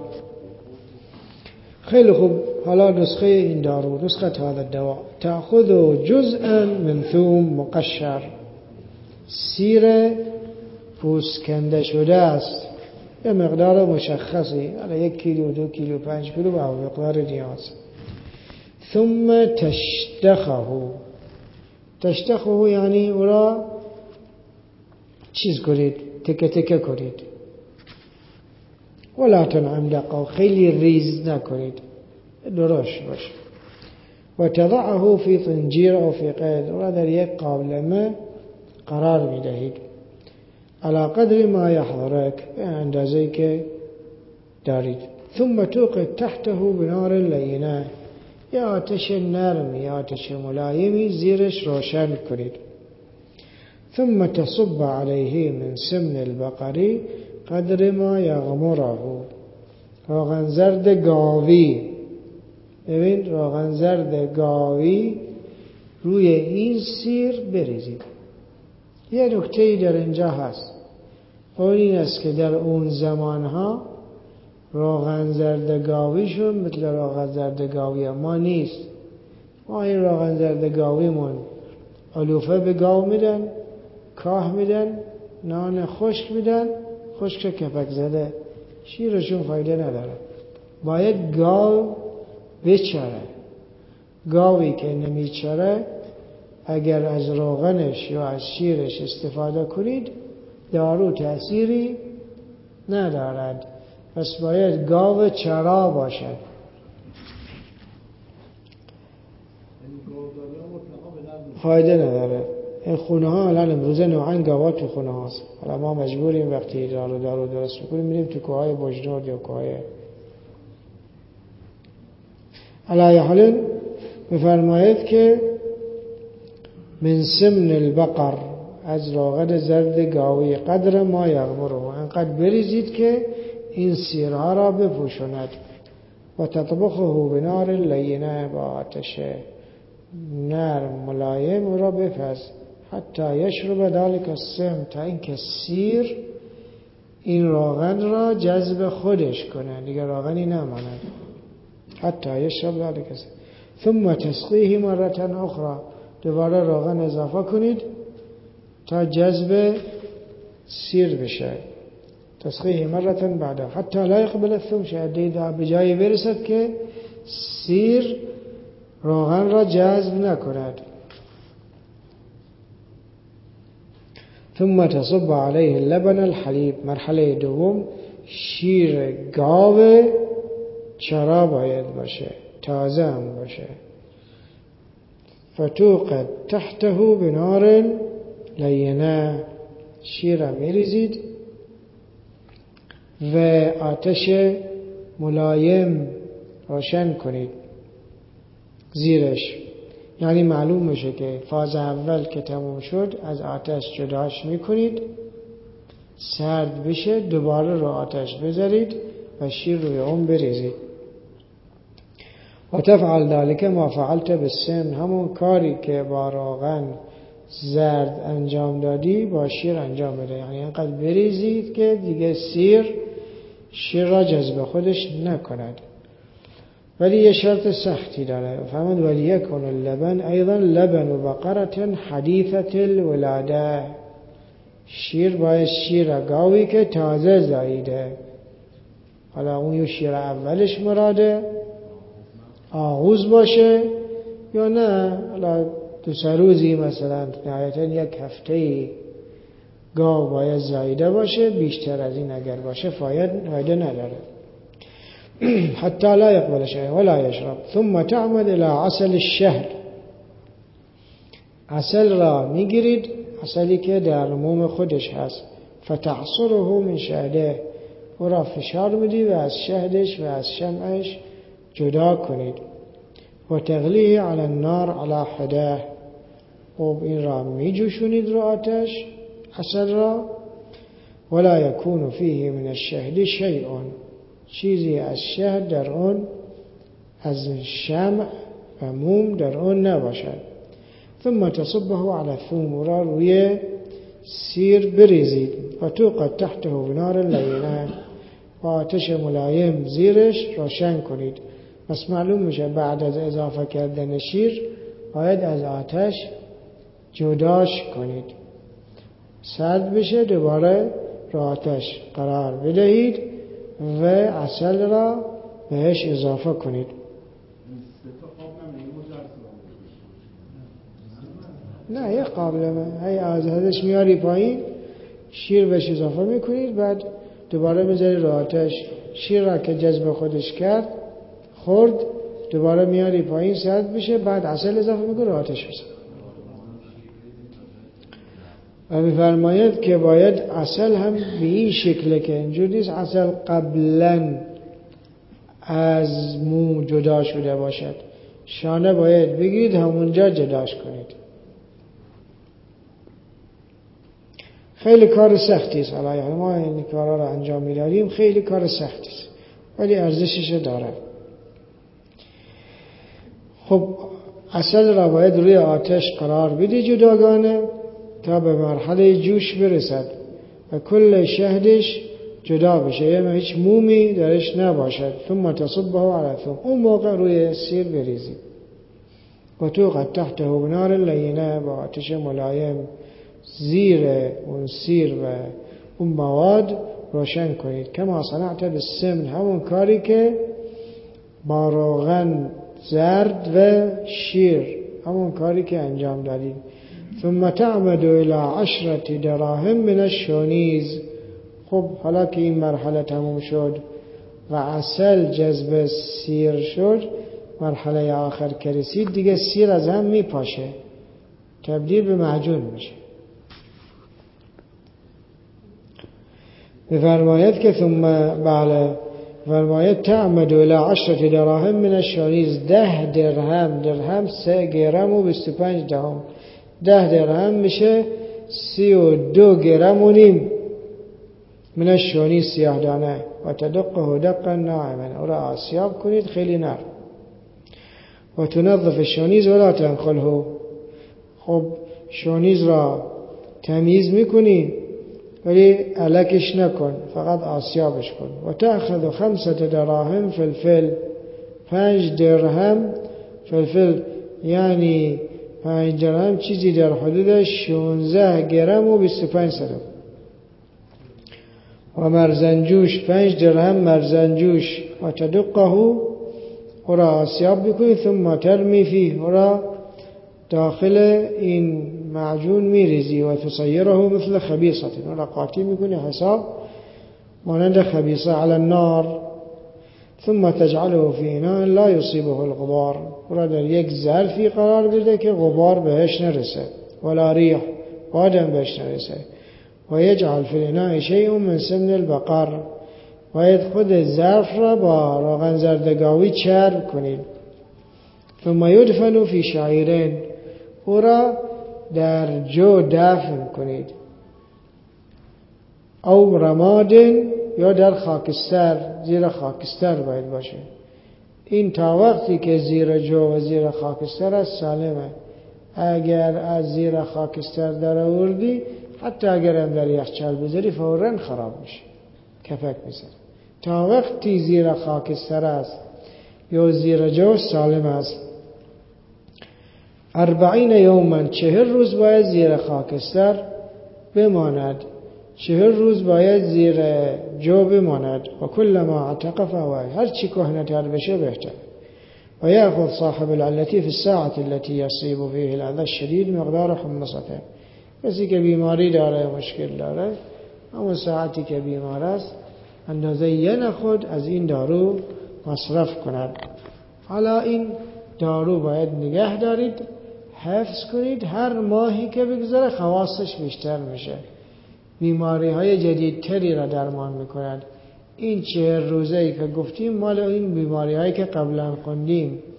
خیلی خوب. حالا نسخه این دارو، نسخه هذا الدواء: تأخذ جزءا من ثوم مقشر، سیر پوست کنده شده است، یه مقدار مشخصی، حالا 1 کیلو 2 کیلو 5 کیلو به مقدار نیاز. ثم تشتخه یعنی او را چیز کنید، تکه تکه کنید. ولا تنعمدقه، خیلی ریز نکنید، درشت باشه. و تضعه فی طنجیر او فی قید، او را در یک قابلمه قرار میدهید. علی قدر ما یحضرک، به اندازه‌ای که دارید. ثم توقد تحته بنار لینه، یا آتش نرم یا آتش ملایمی زیرش روشن کنید. ثم تصب علیه من سمن البقری قدر ما یغمره، روغن زرد گاوی، ببین روغن زرد گاوی روی این سیر بریزید. یه نکته‌ای در اینجا هست، اون این است که در اون زمانها روغن زرد گاویشون مثل روغن زرد گاوی ما نیست. ما این روغن زرد گاویمون علوفه به گاو میدن، کاه میدن، نان خشک میدن، خشک کپک زده، شیرشون فایده نداره. باید گاو بچره. گاوی که نمیچره اگر از روغنش یا از شیرش استفاده کنید دارو تأثیری ندارد. پس باید گاو چرا باشد. فایده نداره. این خونه ها الان امروزه نوعاً گاوا تو خونه هاست. حالا ما مجبوریم وقتی دارو درست میکنیم میریم تو کوههای بجنورد یا کوههای. علی حال میفرماید که من سمن البقر، از روغن زرد گاوی، قدر ما یغمره، انقدر بریزید که این سیرها را بپوشاند. و تطبخه بنار لینه، با آتش نرم ملایم را بپز. حتی یشرب ذلک السم، تا اینکه سیر این روغن را جذب خودش کنه، دیگه روغنی نماند. حتی یشرب ذلک السم ثم تسقیه مرة اخرى، دوباره روغن اضافه کنید تا جذب سیر بشه. تسقیه مرة بعد حتی لا يقبل الثوم، شاید به جایی برسد که سیر روغن را جذب نکند. ثم تصب علیه لبن الحلیب، مرحله دوم شیر گاو چرا باید باشه، تازه هم باشه. فتوقد تحته بنار لینه، شیر میریزید و آتش ملایم روشن کنید زیرش. یعنی معلوم میشه که فاز اول که تموم شد از آتش جداش میکنید، سرد بشه دوباره رو آتش بذارید و شیر روی اون بریزید. و تفعل ذلك ما فعلت بالسمن، همون کاری که با روغن زرد انجام دادی با شیر انجام بده. یعنی اینقدر بریزید که دیگه سیر شیر را جذب خودش نکند. ولی یه شرط سختی داره. فهمد ولی یکن اللبن ایضا لبن بقرة حدیثة الولاده، شیر باید شیر گاوی که تازه زاییده. حالا اون یه شیر اولش مراده آغوز باشه یا نه حالا 2 روزی مثلا، نهایتا 1 هفته گاو باید زاییده باشه. بیشتر از این اگر باشه فایده نداره. حتی لا يقبل شيء ولا يشرب. ثم تعمد الى عسل الشهد، عسل را میگیرید، عسلی که در موم خودش هست. فتعصره من شهده، او را فشار میدی و از شهدش و از شمعش جدا کنید. و تغلیه علی النار علی حده، خب این را می جوشونید رو آتش، عسل را. ولا یکون فیه من الشهد شیء، چیزی از شهد در اون، از شمع و موم در اون نباشد. ثم تصبه على الثوم، را روی سیر بریزید. و توقد تحته بنار لینه، و آتش ملایم زیرش روشن کنید. پس معلوم میشه بعد از اضافه کردن شیر باید از آتش جداش کنید. سرد بشه دوباره رو آتش قرار بدهید و عسل را بهش اضافه کنید. نه یه قابلمه، هی از حدش میاری پایین، شیر بهش اضافه میکنید، بعد دوباره میذاری رو آتش. شیر را که جذب خودش کرد خورد، دوباره میاری پایین سرد بشه، بعد عسل اضافه میکنی رو آتش بزن. و میفرماید که باید عسل هم به این شکله که اینجوری نیست عسل قبلا از مو جدا شده باشد. شانه باید بگیرید همونجا جداش کنید. خیلی کار سختی است. حالا ما این کارا رو انجام میداریم، خیلی کار سختی است ولی ارزشش داره. خب عسل را باید روی آتش قرار بدی جداگانه تا به مرحله جوش برسد و کل شهدش جدا بشه، یعنی هیچ مومی درش نباشد. ثم تصبه على الثوم، اون موقع روی سیر بریزید. و توقد تحته بنار لینه، با آتش ملایم زیر اون سیر و اون مواد روشن کنید. کما صنعت بالسمن، همون کاری که با روغن زرد و شیر، همون کاری که انجام دادید. ثم تعمد الى 10 دراهم من الشونیز. خب حالا که این مرحله تموم شد و عسل جذب سیر شد، مرحله آخر که رسید دیگه سیر از هم میپاشه، تبدیل به معجون میشه. بفرماید که ثم بله فرماید تعمد الى 10 دراهم من الشونیز، 10 درهم 3 گرم و 25 دهم. 10 درهم میشه 32 گرم و نیم من الشونیز سیاه دانه. و تدقه دقا ناعما، او را آسیاب کنید خیلی نرم. و تنظف الشونیز ولا تنخله، خب شونیز را تمیز میکنی ولی الکش نکن، فقط آسیابش کن. و تأخذ 5 دراهم فلفل، 5 درهم فلفل، یعنی 5 درهم چیزی در حدود 16 گرم و 25 سرم. و مرزنجوش، 5 درهم مرزنجوش. و تدقه، او را آسیاب بکنی. ثم ترمی فیه، او را داخل این معجون میریزی. و تصیره مثل خبیصه، او را قاطی میکنی حساب مانند خبیصه علی النار. ثم تجعله فی اناء لا یصیبه الغبار، او را در یک ظرفی قرار بده که غبار بهش نرسه، ولا ریح، بادم بهش نرسه. و یجعل فی الاناء شیء من سمن البقر، باید خود ظرف را با روغن زردگاوی چرب کنید. ثم یدفن فی شعیرین، او را در جو دفن کنید. او رمادن، یا در خاکستر، زیر خاکستر باید باشه. این تا وقتی که زیر جو و زیر خاکستر است سالمه. اگر از زیر خاکستر در آوردی، حتی اگر هم در یخچال بذاری فوراً خراب میشه، کپک میزنه. تا وقتی زیر خاکستر است یا زیر جو سالم است. 40 یوما، 40 روز باید زیر خاکستر بماند، 40 روز باید زیر جو بماند. و کل ما عتق فهوای، هر چی کهنه‌تر بشه بهتر. و یأخذ صاحب العلتی فی الساعة التي يصيب فيه الأذى الشديد مقدار حمصته، کسی که بیماری داره، مشکل داره، همون ساعتی که بیمار است اندازه یه نخود از این دارو مصرف کند. حالا این دارو باید نگه دارید، حفظ کنید، هر ماهی که بگذره خواصش بیشتر میشه، بیماری های جدیدتری را درمان میکند. این 40 روزه‌ای که گفتیم مال این بیماری هایی که قبلا خوندیم،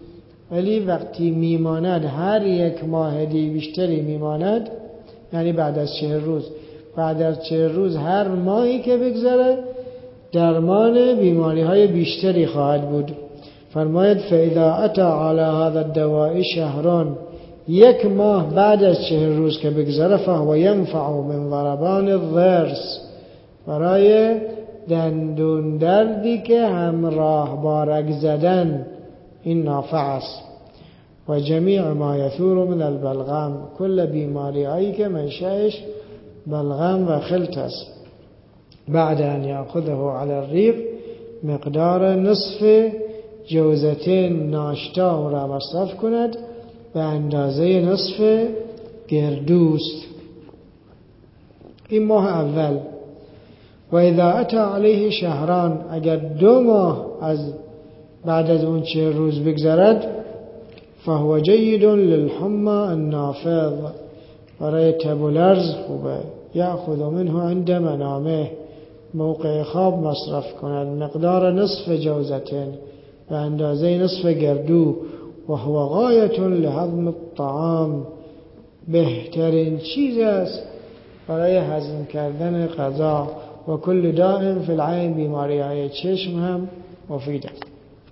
ولی وقتی میماند هر یک ماه بیشتری میماند، یعنی بعد از 40 روز، بعد از 40 روز هر ماهی که بگذره درمان بیماری های بیشتری خواهد بود. فرماید فاذا اتی علی هذا الدواء شهران، یک ماه بعد از 40 روز که بگذره، فهو ینفع من ضربان الضرس، برای دندون دردی که همراه با رگ زدن این نافع است. و جمیع ما یثور من البلغم، کل بیماری هایی که منشأش بلغم و خلط است. بعد ان یاخذه علی الریق، مقدار نصف جوزتین ناشتا را مصرف کند، به اندازه نصف گردوست. این ماه اول. و اذا اتی علیه شهران، اگر 2 ماه از بعد از اون 40 روز بگذرد، فهو جید للحمى النافذ، برای تب و لرز خوبه. یأخذ منه عند منامه، موقع خواب مصرف کند، مقدار نصف جوزتین، به اندازه نصف گردو. و هو غایت لهضم الطعام، بهترین چیز است برای هضم کردن غذا. و کل داء فی العین، بیماری های چشم هم مفید است.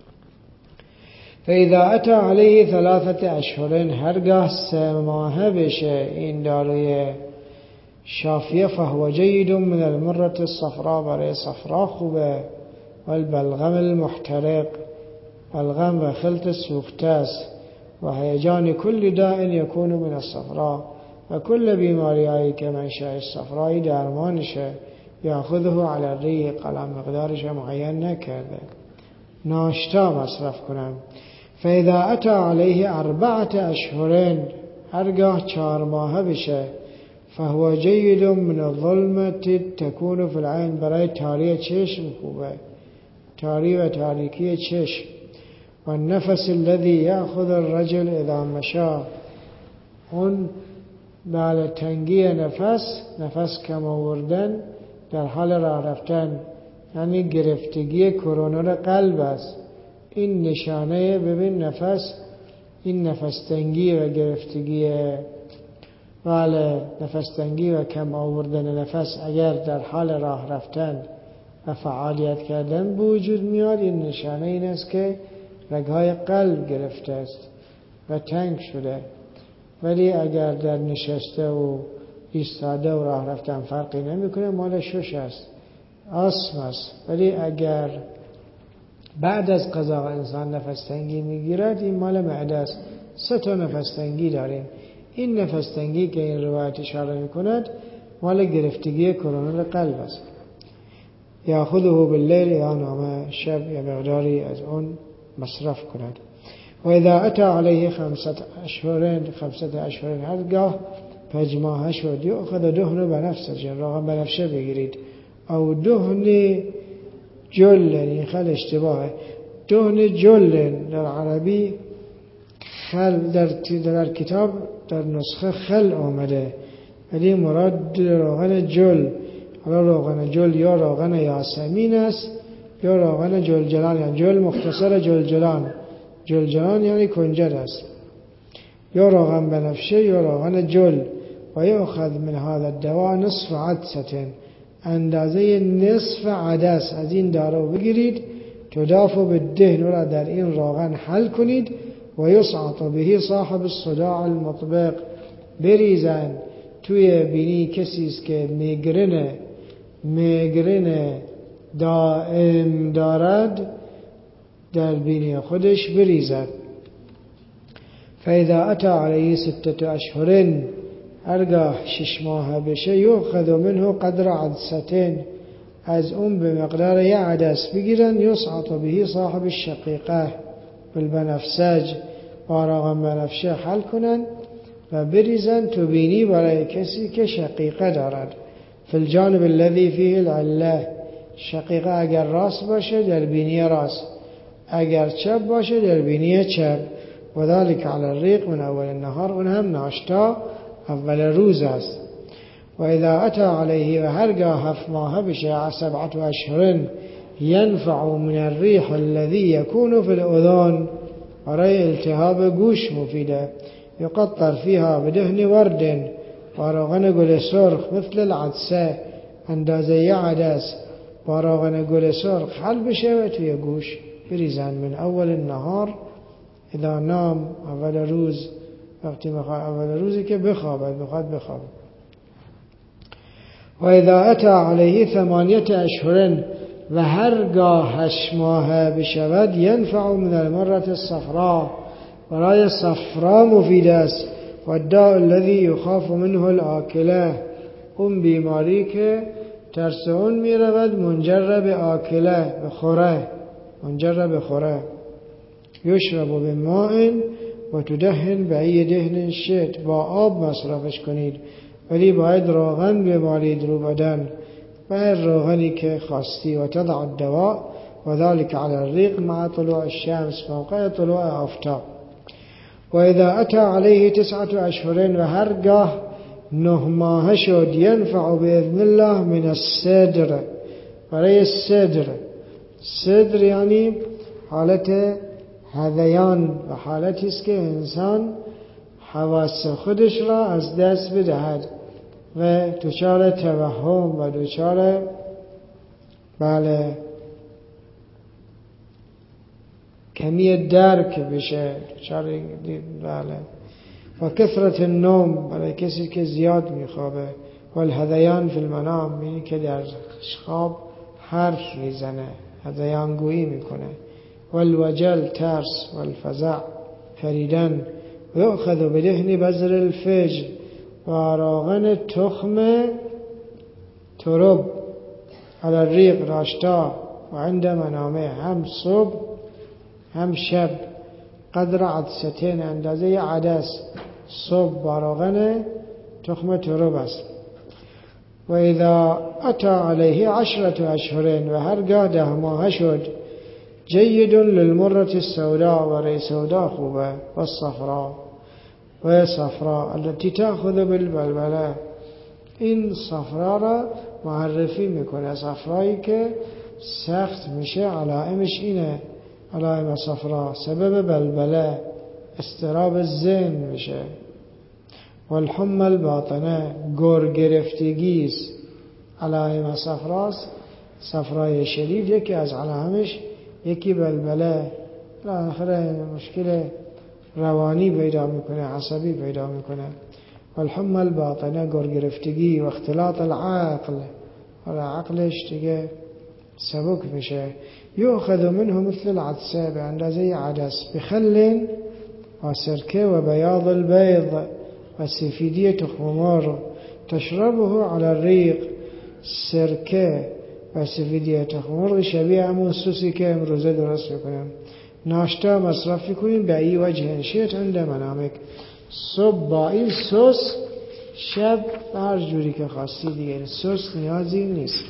فاذا اتی علیه 3 اشهر، هرگاه 3 ماهه بشه این داروی شافیه، فهو جید من المرة الصفراء، برای صفرا خوبه. و البلغم المحترق، بلغم و خلط سوخته است. و هیجان کل داء یکون من الصفراء، و کل بیماری هایی که منشأش صفرایی درمانشه. یاخذه علی الریق، الان مقدارش معین نکرده، ناشتا مصرف کنم. فاذا اتی علیه 4 اشهر، هرگاه 4 ماهه بشه، فهو جید من الظلمة تکون فی العین، برای تاری چشم خوبه، تاری و تاریکی چشم. و النفس الذي یأخذ الرجل اذا مشى، اون بله تنگی نفس کم آوردن در حال راه رفتن، یعنی گرفتگی کرونر قلب است. این نشانه، ببین این نفس تنگی و گرفتگی، بله نفس تنگی و کم آوردن نفس اگر در حال راه رفتن و فعالیت کردن به وجود میاد، این نشانه این است که رگهای قلب گرفته است و تنگ شده. ولی اگر در نشسته و ایستاده و راه رفتن فرقی نمیکنه، مال شش است، آسم است. ولی اگر بعد از قضا انسان نفس تنگی میگیرد، این مال معده است. 3 نفس تنگی داریم. این نفس تنگی که این روایت اشاره میکند مال گرفتگی کرونر قلب است. یاخذه باللیل، یا نام شب، یا مقداری از اون مصرف کند. و اذا اتی علیه 5 اشهر، هرگاه 5 ماه شد، یأخذ دهن بنفسج، روغن بنفشه بگیرید. او دهن جل، این خل اشتباهه، دهن جل در عربی خل، در کتاب در نسخه خل آمده، ولی مراد روغن جل. حالا روغن جل یا روغن یاسمین است یا روغن جلجلان، یعنی جل مختصر جلجلان یعنی کنجد است، یا روغن بنفشه یا روغن جل. و یأخذ من هذا الدواء نصف عدسه، اندازه نصف عدس از این دارو بگیرید. تضاف بالدهن، را در این روغن حل کنید. و یصعط به صاحب الصداع المطبق، بریزن توی بینی کسی است که میگرن دائم دارد، در بینی خودش بریزد. فاذا اتی علیه 6 اشهر، هرگاه 6 ماه بشه، یأخذ منه قدر عدستین، از اون به مقدار 1 عدس بگیرن. یصعط به صاحب الشقیقه بالبنفسج، با روغن بنفشه حل کنن و بریزن تو بینی برای کسی که شقیقه دارد. فی الجانب الذی فیه العله، شقیقه اگر راست باشه در بینی راست، اگر چپ باشه در بینی چپ. و ذلك علی الریق من اول النهار، اون هم ناشتا اول روز است. و اذا اتی علیه، و هرگاه 7 ماه بشه، 7 اشهر، ینفع من الریح الذی یکون فی الاذن، برای التهاب گوش مفیده. یقطر فیها بدهن ورد، با روغن گل سرخ، مثل العدسه، اندازه عدس، با روغن گل سرخ حل بشه و توی گوش بریزن من اول النهار اذا نام، اول روز، وقتی اول روزی که بخواد بخوابه. و اذا اتی علیه 8 اشهر، و هرگاه 8 ماه بشود، ینفع من المرة الصفراء، برای صفرا مفید است. و الداء الذی یخاف منه الآکله، اون بیماری که ترس اون می رود منجر به آکله، به خوره، منجر به خوره. یشرب بماء و تدهن به ای دهن شئت، با آب مصرفش کنید، ولی باید روغن بمالید رو بدن، و روغنی که خواستی. و تضع الدواء و ذلك على الريق مع طلوع الشمس، موقع طلوع آفتاب. و اذا اتی علیه 9 اشهر، و هرگاه 9 ماه شد، ینفع باذن الله من الصدر، برای الصدر. صدر یعنی حالت هذیان، و حالتی است که انسان حواس خودش را از دست بدهد و دچار توهم و دچار کمی درک بشه، دچار و کثرت النوم، برای کسی که زیاد میخوابه. و الهذیان فی المنام، یعنی که در خواب حرف میزنه، هذیان گویی میکنه. و الوجل، ترس. و الفزع، پریدن. و یؤخذ بدهن بذر الفجر، و روغن تخم ترب، علی الریق، راشتا، و عند منامه، هم صبح هم شب، قدر عدستین، اندازه عدس، صبح با روغن تخم ترب است. و اذا اتی علیه 10 اشهر، و هرگاه 10 ماه شد، جید للمرة السوداء، برای سودا خوبه. و الصفراء، و صفراء التي تأخذ بالبلبله، این صفرا را معرفی میکنه، صفرایی که سخت میشه، علائمش اینه، علائم صفرا سبب بلبله، استراب ذهن میشه. و الحمى الباطنه، گر گرفتگی است، علائم صفراست. صفرای شدید یکی از علائمش یکی بلبله، بالاخره مشکل روانی پیدا میکنه، عصبی پیدا میکنه. و الحمى الباطنه، گر گرفتگی. و اختلاط العقل، و عقلش دیگه سبک میشه. یؤخذ منه مثل العدسه، به اندازه عدس. بخل و سرکه و بیاض البیض، و سفیدی تخم مرغ. تشربه علی الریق، سرکه و سفیدی تخم مرغ شبیه همون سوسی که امروزه درست میکنیم. ناشتا مصرف کنیم به ای وجه شئت عند منامک، صبح با این سس، شب هر جوری که خواستی دیگه، سس نیازی نیست.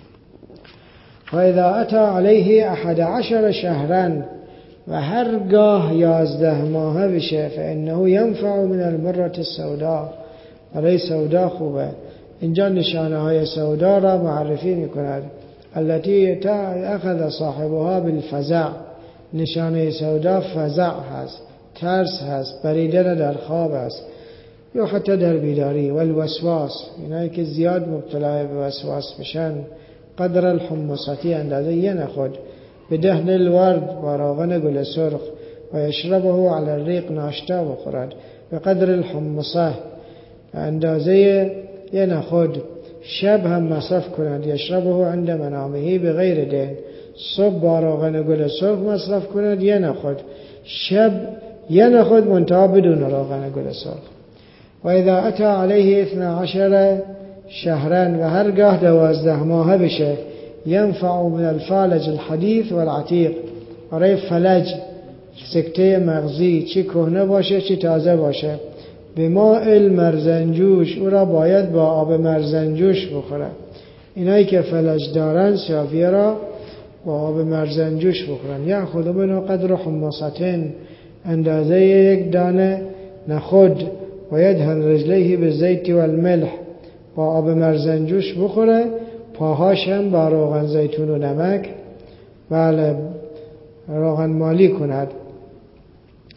و اذا اتی علیه 11 شهرا، و هرگاه 11 ماه بشه، فانه ینفع من المرة السوداء، برای سودا خوبه. اینجا نشانه های سودا را معرفی میکند. التي اخذ صاحبها بالفزع، نشانه سودا فزع هست، ترس هست، پریدن در خواب هست، یا حتی در بیداری. و الوسواس، اینایی که زیاد مبتلا به وسواس بشن. قدر الحمصتی، اندازه یه نخود. به دهن الورد، با روغن گل سرخ. و یشربه علی الریق، ناشتا بخورد. به قدر الحمصه، اندازه یه نخود. شب هم مصرف کند. یشربه عند منامه به غیر دهن، صبح با روغن گل سرخ مصرف کند یه نخود، شب یه نخود منتها بدون روغن گل سرخ. و اذا اتی علیه 12 شهرا، و هرگاه 12 ماه بشه، ینفع من الفالج الحدیث والعتیق، برای فلج، سکته مغزی، چی کهنه باشه چی تازه باشه. به ماء المرزنجوش، او را باید با آب مرزنجوش بخوره. اینایی که فلج دارن شافیه را با آب مرزنجوش بخورن. یأخذ منه قدر حمصتین، اندازه یک دانه نخود. و یدهن رجلیه بالزیت والملح، با آب مرزنجوش بخوره، پاهاش هم با روغن زیتون و نمک روغن مالی کند.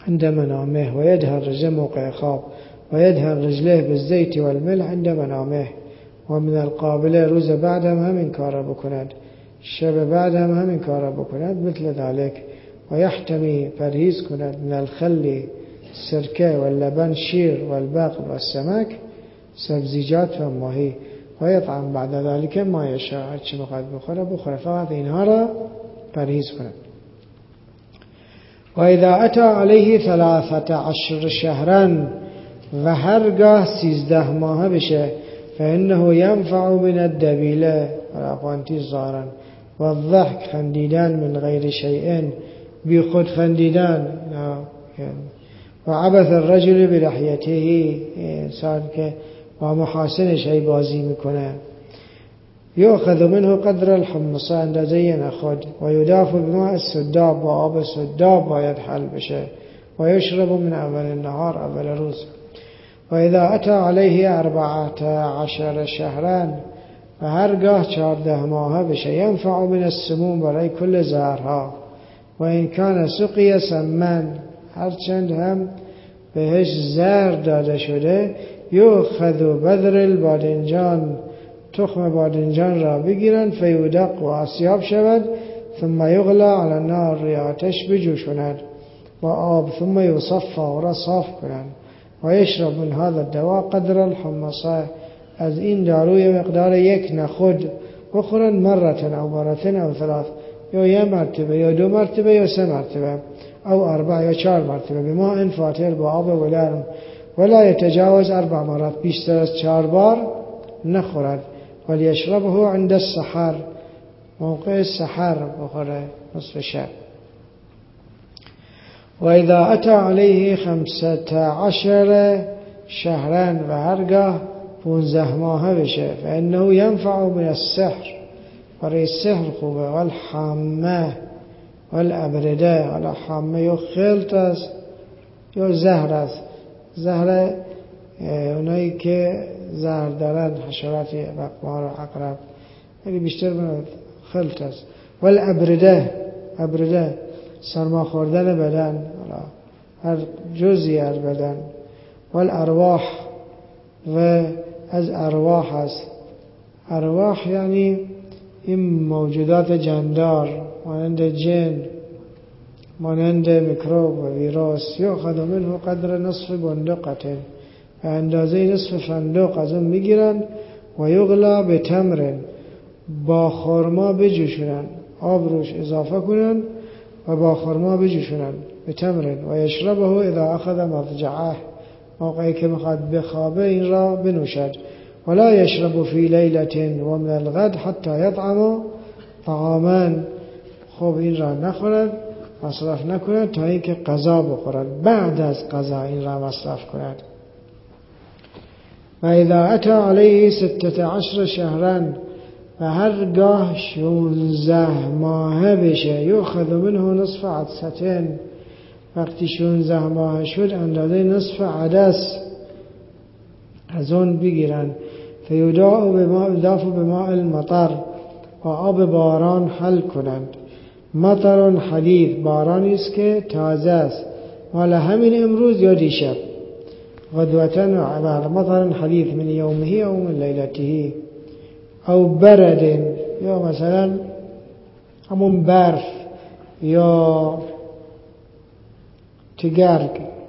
عند منامه ويدهن رجله موقع خواب ويدهن رجله بالزيت والملح عند منامه ومن القابله روز بعد هم این کار بکند شب بعد هم این کار بکند مثل ذلك ويحتمي پرهیز کند من الخل سرکه واللبن شیر والبقل والسمك سبزیجات و ماهی و یطعم بعد ذلك ما یشاء هرچی میخواد بخوره فقط اینها را پرهیز کند. و اذا اتى عليه 13 شهرا و هرگاه 13 ماه بشه فانه ينفع من الدبيله والأقوانتی ظاهرا والضحك خندیدن من غیر شیء بی خود خندیدن و عبث الرجل بلحیته انسان که با محاسن شی بازی میکنه یأخذ منه قدر الحمصه اندازه نخود و یدافع بماء السداب و آب سداب باید حل بشه و یشرب من اول النهار اول روز. و اذا اتى عليه 14 شهرا و هرگاه 14 ماه بشه ینفع من السموم برای کل زهرها و این کان سقی سمن هرچند هم بهش زهر داده شده یأخذ بذر البادنجان تخم بادنجان را بگیرن فیودق و آسیاب شود ثم یغلا علی النار روی آتش بجوشند و آب ثم یصفى و را صاف کنند و یشرب من هذا الدواء قدر الحمصه از این داروی مقدار 1 نخود بخورن مرتين او مرتين او 3 یا 1 مرتبه یا 2 مرتبه یا 3 مرتبه او 4 یا 4 مرتبه بماء فاتر با آب ولرم ولا يتجاوز 4 مرات بیشتر از 4 بار نخورد ولیشربه عند السحر موقع السحر بخوره نصف شب. و اذا اتى عليه 15 شهرا و هرگاه 15 ماه بشه فانه ينفع من السحر برای سحر خوبه والحامه والابرده والحامه یا خلط است یا زهر است زهر اونایی که زهر دارن حشرات بقمار و عقرب یعنی بیشتر من خلط است والابرده ابرده سرما خوردن بدن هر جزئی از بدن والارواح و از ارواح است ارواح یعنی این موجودات جاندار مانند جن مانند میکروب و ویروس یأخذ منه قدر نصف بندقه و اندازه نصف فندق از اون میگیرن و یغلا به تمر با خرما بجوشونن آب روش اضافه کنن و با خرما بجوشونن به تمر و یشربه اذا اخذ مضجعه موقعی که میخواد بخوابه این را بنوشد ولا یشرب فی لیلة و من الغد حتی یطعم طعاما خوب این را نخورد مصرف نکند تا اینکه قضا بخورد بعد از قضا این را مصرف کند. و اذا اتى علیه 16 شهرا و هرگاه 16 ماه بشه یأخذ منه نصف عدسة وقتی 16 ماه شد اندازه نصف عدس از اون بگیرن فیداء بماء المطر و آب باران حل کنند مطر حدیث بارانی است که تازه است مال همین امروز یا دیشب غدوة و عبر مطر حدیث من یومه او من لیلته او برد یا مثلا همون برف یا تگرگ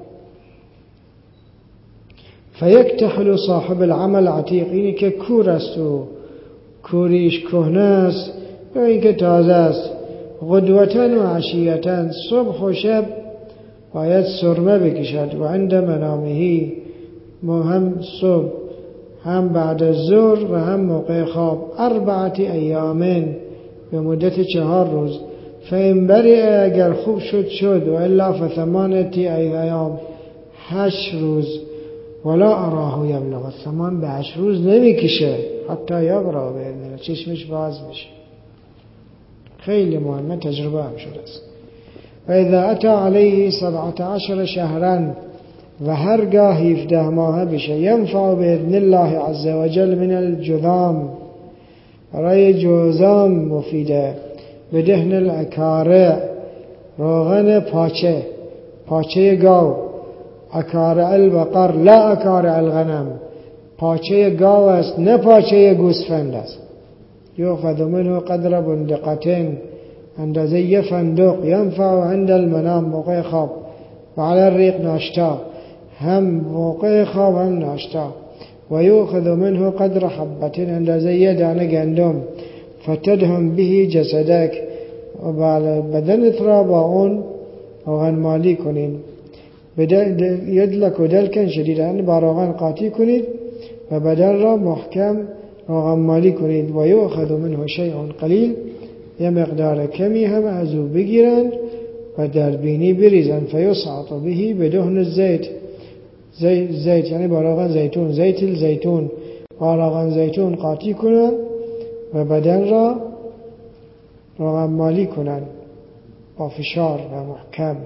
فیکتحل صاحب العمل عتیق اینی که کور است و کوریش کهنه است یا این که تازه است غدوة و عشیة صبح و شب باید سرمه بکشد و عند منامه هم صبح هم بعد از ظهر و هم موقع خواب 4 ایام به مدت 4 روز فإن برئ اگر خوب شد و الا فثمانیة ایام 8 روز ولا اراه یبلغ الثمان به 8 روز نمیکشه حتی یبرا به چشمش باز میشه خیلی مهمه تجربه هم شده است. و اذا اتى علیه 17 شهرا و هرگاه 17 ماه بشه ینفع باذن الله عز وجل من الجذام برای جذام مفیده بدهن الاکارع روغن پاچه پاچه گاو، اکارع البقر لا اکارع الغنم، پاچه گاو است نه پاچه گوسفند است. یؤخذ منه قدر بندقتین، اندازه یه فندق، ینفع عند المنام، موقع خواب، و علی الریق، ناشتا، هم موقع خواب هم ناشتا. و یؤخذ منه قدر حبتین، اندازه یه دانه گندم، فتدهم به جسدک، و بدنت را با اون روغن مالی کنید. یدلک و دلکن شدیدا، با روغن قاطی کنید و بدن را محکم روغن مالی کنید. و یؤخذ منه شیء قلیل، یه مقدار کمی هم از او بگیرند و در بینی بریزند. فیصعط به بدهن الزیت، زیت یعنی با روغن زیتون، زیت الزیتون، با روغن زیتون قاطی کنند و بدن را روغن مالی کنند با فشار و محکم،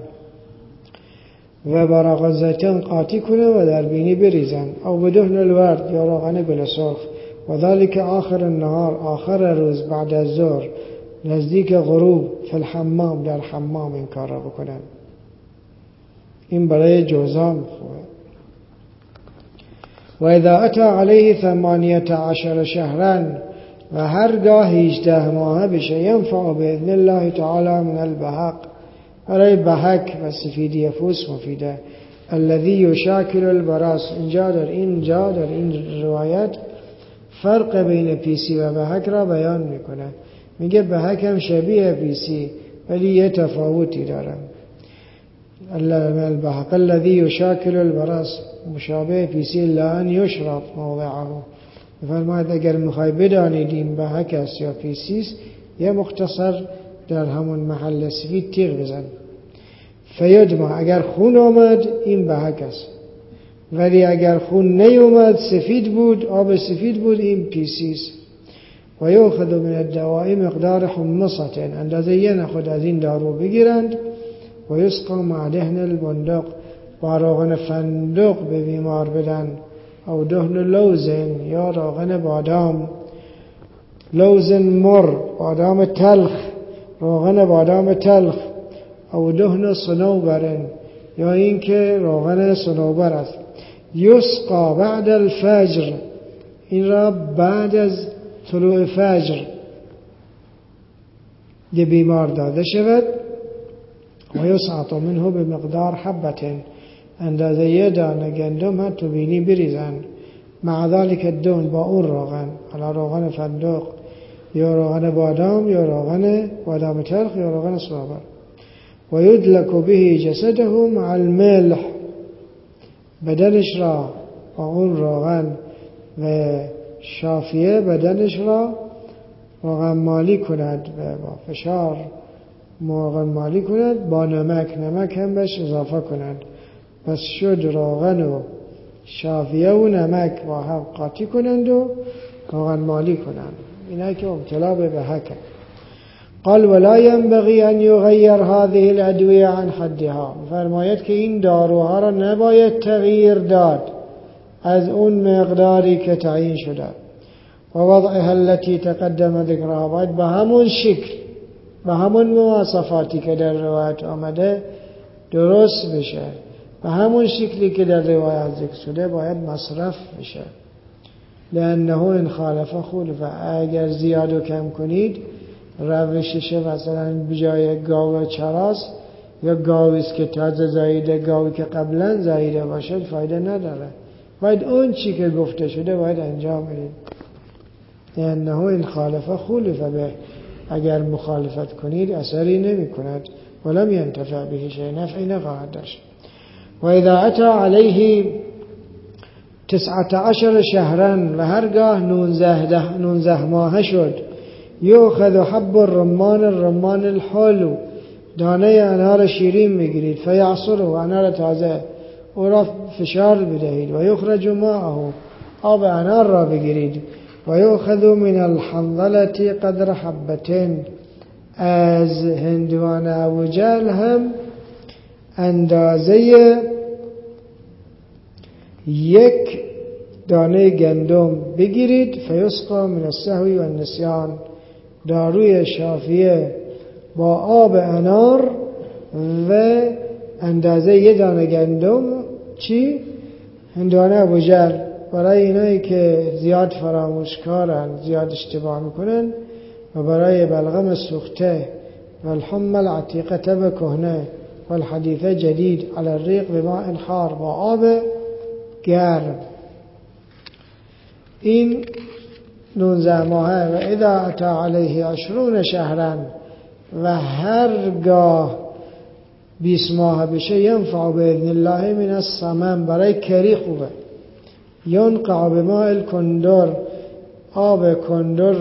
و با روغن زیتون قاطی کنند و در بینی بریزند. او بدهن الورد، یا روغن گل سرخ. و ذلك آخر النهار، آخر روز، بعد از ظهر، نزدیک غروب، فی الحمام، در حمام این کار را بکنند. این برای جوزام خوبه. و اذا اتى علیه 18 شهرا، و هرگاه 18 ماه بشه، ینفع باذن الله تعالی من البهق، برای بهک و سفیدی پوست مفیده. الذي یشاکل البراس، اینجا در این روایت فرق بین پیسی و بهک را بیان میکنه. میگه بهک هم شبیه پیسی ولی یه تفاوتی داره. البهق الذي یشاکل البراس، مشابه پیسی، الا ان یشرب موضعه. فرماید اگر میخوای بدانید این بهک است یا پیسی است، یه مختصر در همون محل سفید تیغ بزن. فیدما، اگر خون آمد این بهک است، ولی اگر خون نیومد، سفید بود، آب سفید بود، این پیسی است. و یؤخذ من الدواء مقدار حمصه، اندازه یه نخود از این دارو بگیرند. و یسقى مع دهن البندق، با روغن فندق به بیمار بدن. او دهن لوزن، یا روغن بادام، لوزن مر، بادام تلخ، روغن بادام تلخ. او دهن صنوبر، یا این که روغن صنوبر است. یسقى بعد الفجر، این را بعد از طلوع فجر یه بیمار داده شود. و یسعط منه به مقدار حبتین، اندازه یه دانه گندم هم تو بینی بریزن. مع ذلك الدهن، با اون روغن، حالا روغن فندق یا روغن بادام یا روغن بادام تلخ یا روغن صنوبر. و یدلک به جسده مع الملح، بدنش را با اون روغن و شافیه بدنش را روغن مالی کند و با فشار روغن مالی کند، با نمک هم بهش اضافه کند. پس شد روغن و شافیه و نمک با هم قاطی کنند و روغن مالی کنند. اینه که مبتلا به بهک. قال ولا ينبغي ان يغير هذه الادويه عن حدها، فرماید که این داروها را نباید تغییر داد از اون مقداری که تعیین شده. و وضعها التي تقدم ذکرها، باید به همون شکل، به همون مواصفاتی که در روایت آمده درست بشه، به همون شکلی که در روایت ذکر شده باید مصرف بشه. لانه ان خالف خلف، اگر زیاد و کم کنید روشش، مثلا بجای گاو چراس یا گاویست که تازه زاییده، گاوی که قبلا زاییده باشه، فایده نداره. باید اون چی که گفته شده باید انجام بدید. لانه ان خالف خلف به، اگر مخالفت کنید اثری نمی کند. ولم ینتفع به شیء، نفعی نخواهد داشت. و اذا اتى علیه 19 شهرا، و هرگاه 19 ماه شد، یؤخذ حب الرمان الحلو، دانه انار شیرین میگیرید. فیعصره، انار تازه، او را فشار بدهید. و یخرج ماءه، آب انار را بگیرید. و یؤخذ من الحنظله قدر حبتين، از هندوان ابوجهل هم اندازه یک دانه گندم بگیرید. فیسقى من السهو و النسیان، داروی شافیه با آب انار و اندازه یه دانه گندم چی؟ هندانه بوجر. برای اینایی که زیاد فراموشکارن، زیاد اشتباه میکنن، و برای بلغم سوخته و الحمى العتیقه به کهنه و الحدیث جدید علی الریق بماء حار، با آب گرم. این 19 ماهه. و اذا اتا علیه 20 شهرا، و هرگاه 20 ماه بشه، ینفع باذن الله من الصمم، برای کری خوبه. ینقع بماء الکندر، آب کندر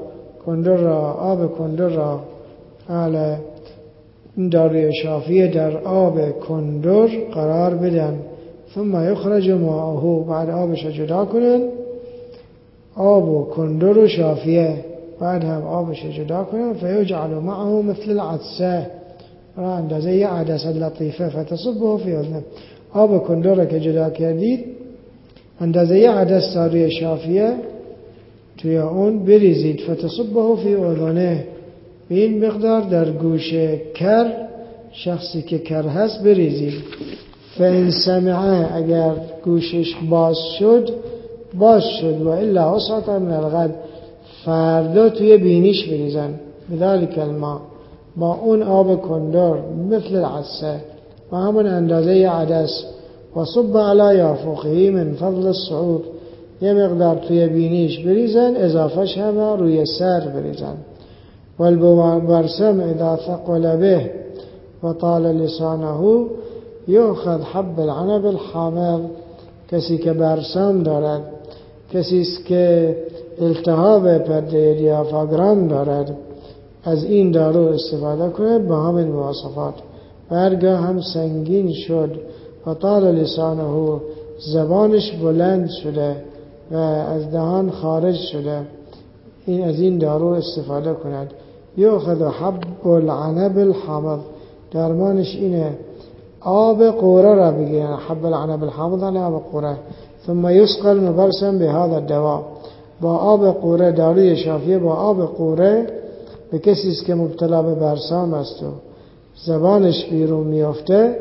را اهل این داروی شافیه در آب کندر قرار بدن. ثم یخرج ماءه، بعد آبش جدا کنن، آب و کندر و شافیه، بعد هم آبش جدا کنن. فیجعل معه مثل العدسه، را اندازه یه عدسه لطیفه. فتصبه فی اذنه، آب کندر را که جدا کردید اندازه یه عدس داروی شافیه توی اون بریزید. فتصبه فی اذنه، به این مقدار در گوش کر، شخصی که کر هست بریزید. فان سمعه، اگر گوشش باز شد و الا وسط من الغد، فردا توی بینیش بریزن. بذلک الماء، با اون آب کندر مثل العدسه و همون اندازه عدس. و صب علی یافقه من فضل الصعود، یه مقدار توی بینیش بریزن، اضافهش هم روی سر بریزن. والبرسم اذا ثقل به و طال لسانه، یأخذ حب العنب الحامض. کسی که برسم دارد، کسی که التهاب پرده دیافراگم دارد، از این دارو استفاده کند با همین مواصفات. و هرگاه هم سنگین شد و طال لسانه، زبانش بلند شده و از دهان خارج شده، این از این دارو استفاده کند. یأخذ حب العنب الحامض، درمانش اینه آب قوره را بگیرن. حب العنب الحامض یعنی آب قوره. ثم یسقل مبرسم به هذا الدواء، با آب قوره، داروی شافیه با آب قوره به کسی که مبتلا به برسام است و زبانش بیرون میافته،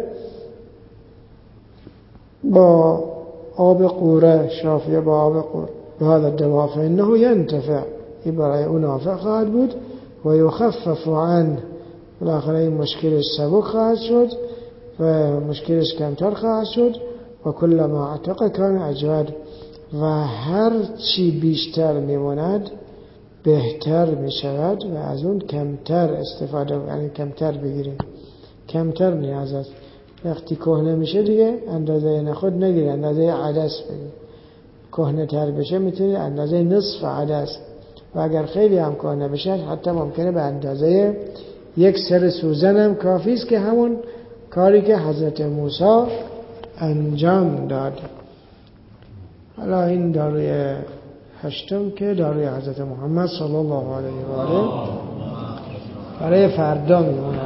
با آب قوره شافیه، با آب قوره به هذا الدواء فانه ینتفع، این برای اون نافع خواهد بود. و یخفف عنه، بالاخره این مشکلش سبک خواهد شد و مشکلش کمتر خواهد شد. و کل ما اعتق کان اجود، و هر چی بیشتر میموند بهتر میشود و از اون کمتر استفاده، یعنی کمتر بگیریم، کمتر نیاز است. وقتی کهنه میشه دیگه اندازه نخود نگیرید، اندازه عدس بگیرید. کهنه تر بشه میتونید اندازه نصف عدس، و اگر خیلی هم کهنه بشه حتی ممکنه به اندازه 1 سر سوزن هم کافی است، که همون کاری که حضرت موسی انجام داد. حالا این داروی 8 که داروی حضرت محمد صلی الله علیه و آله برای فردا میمونه.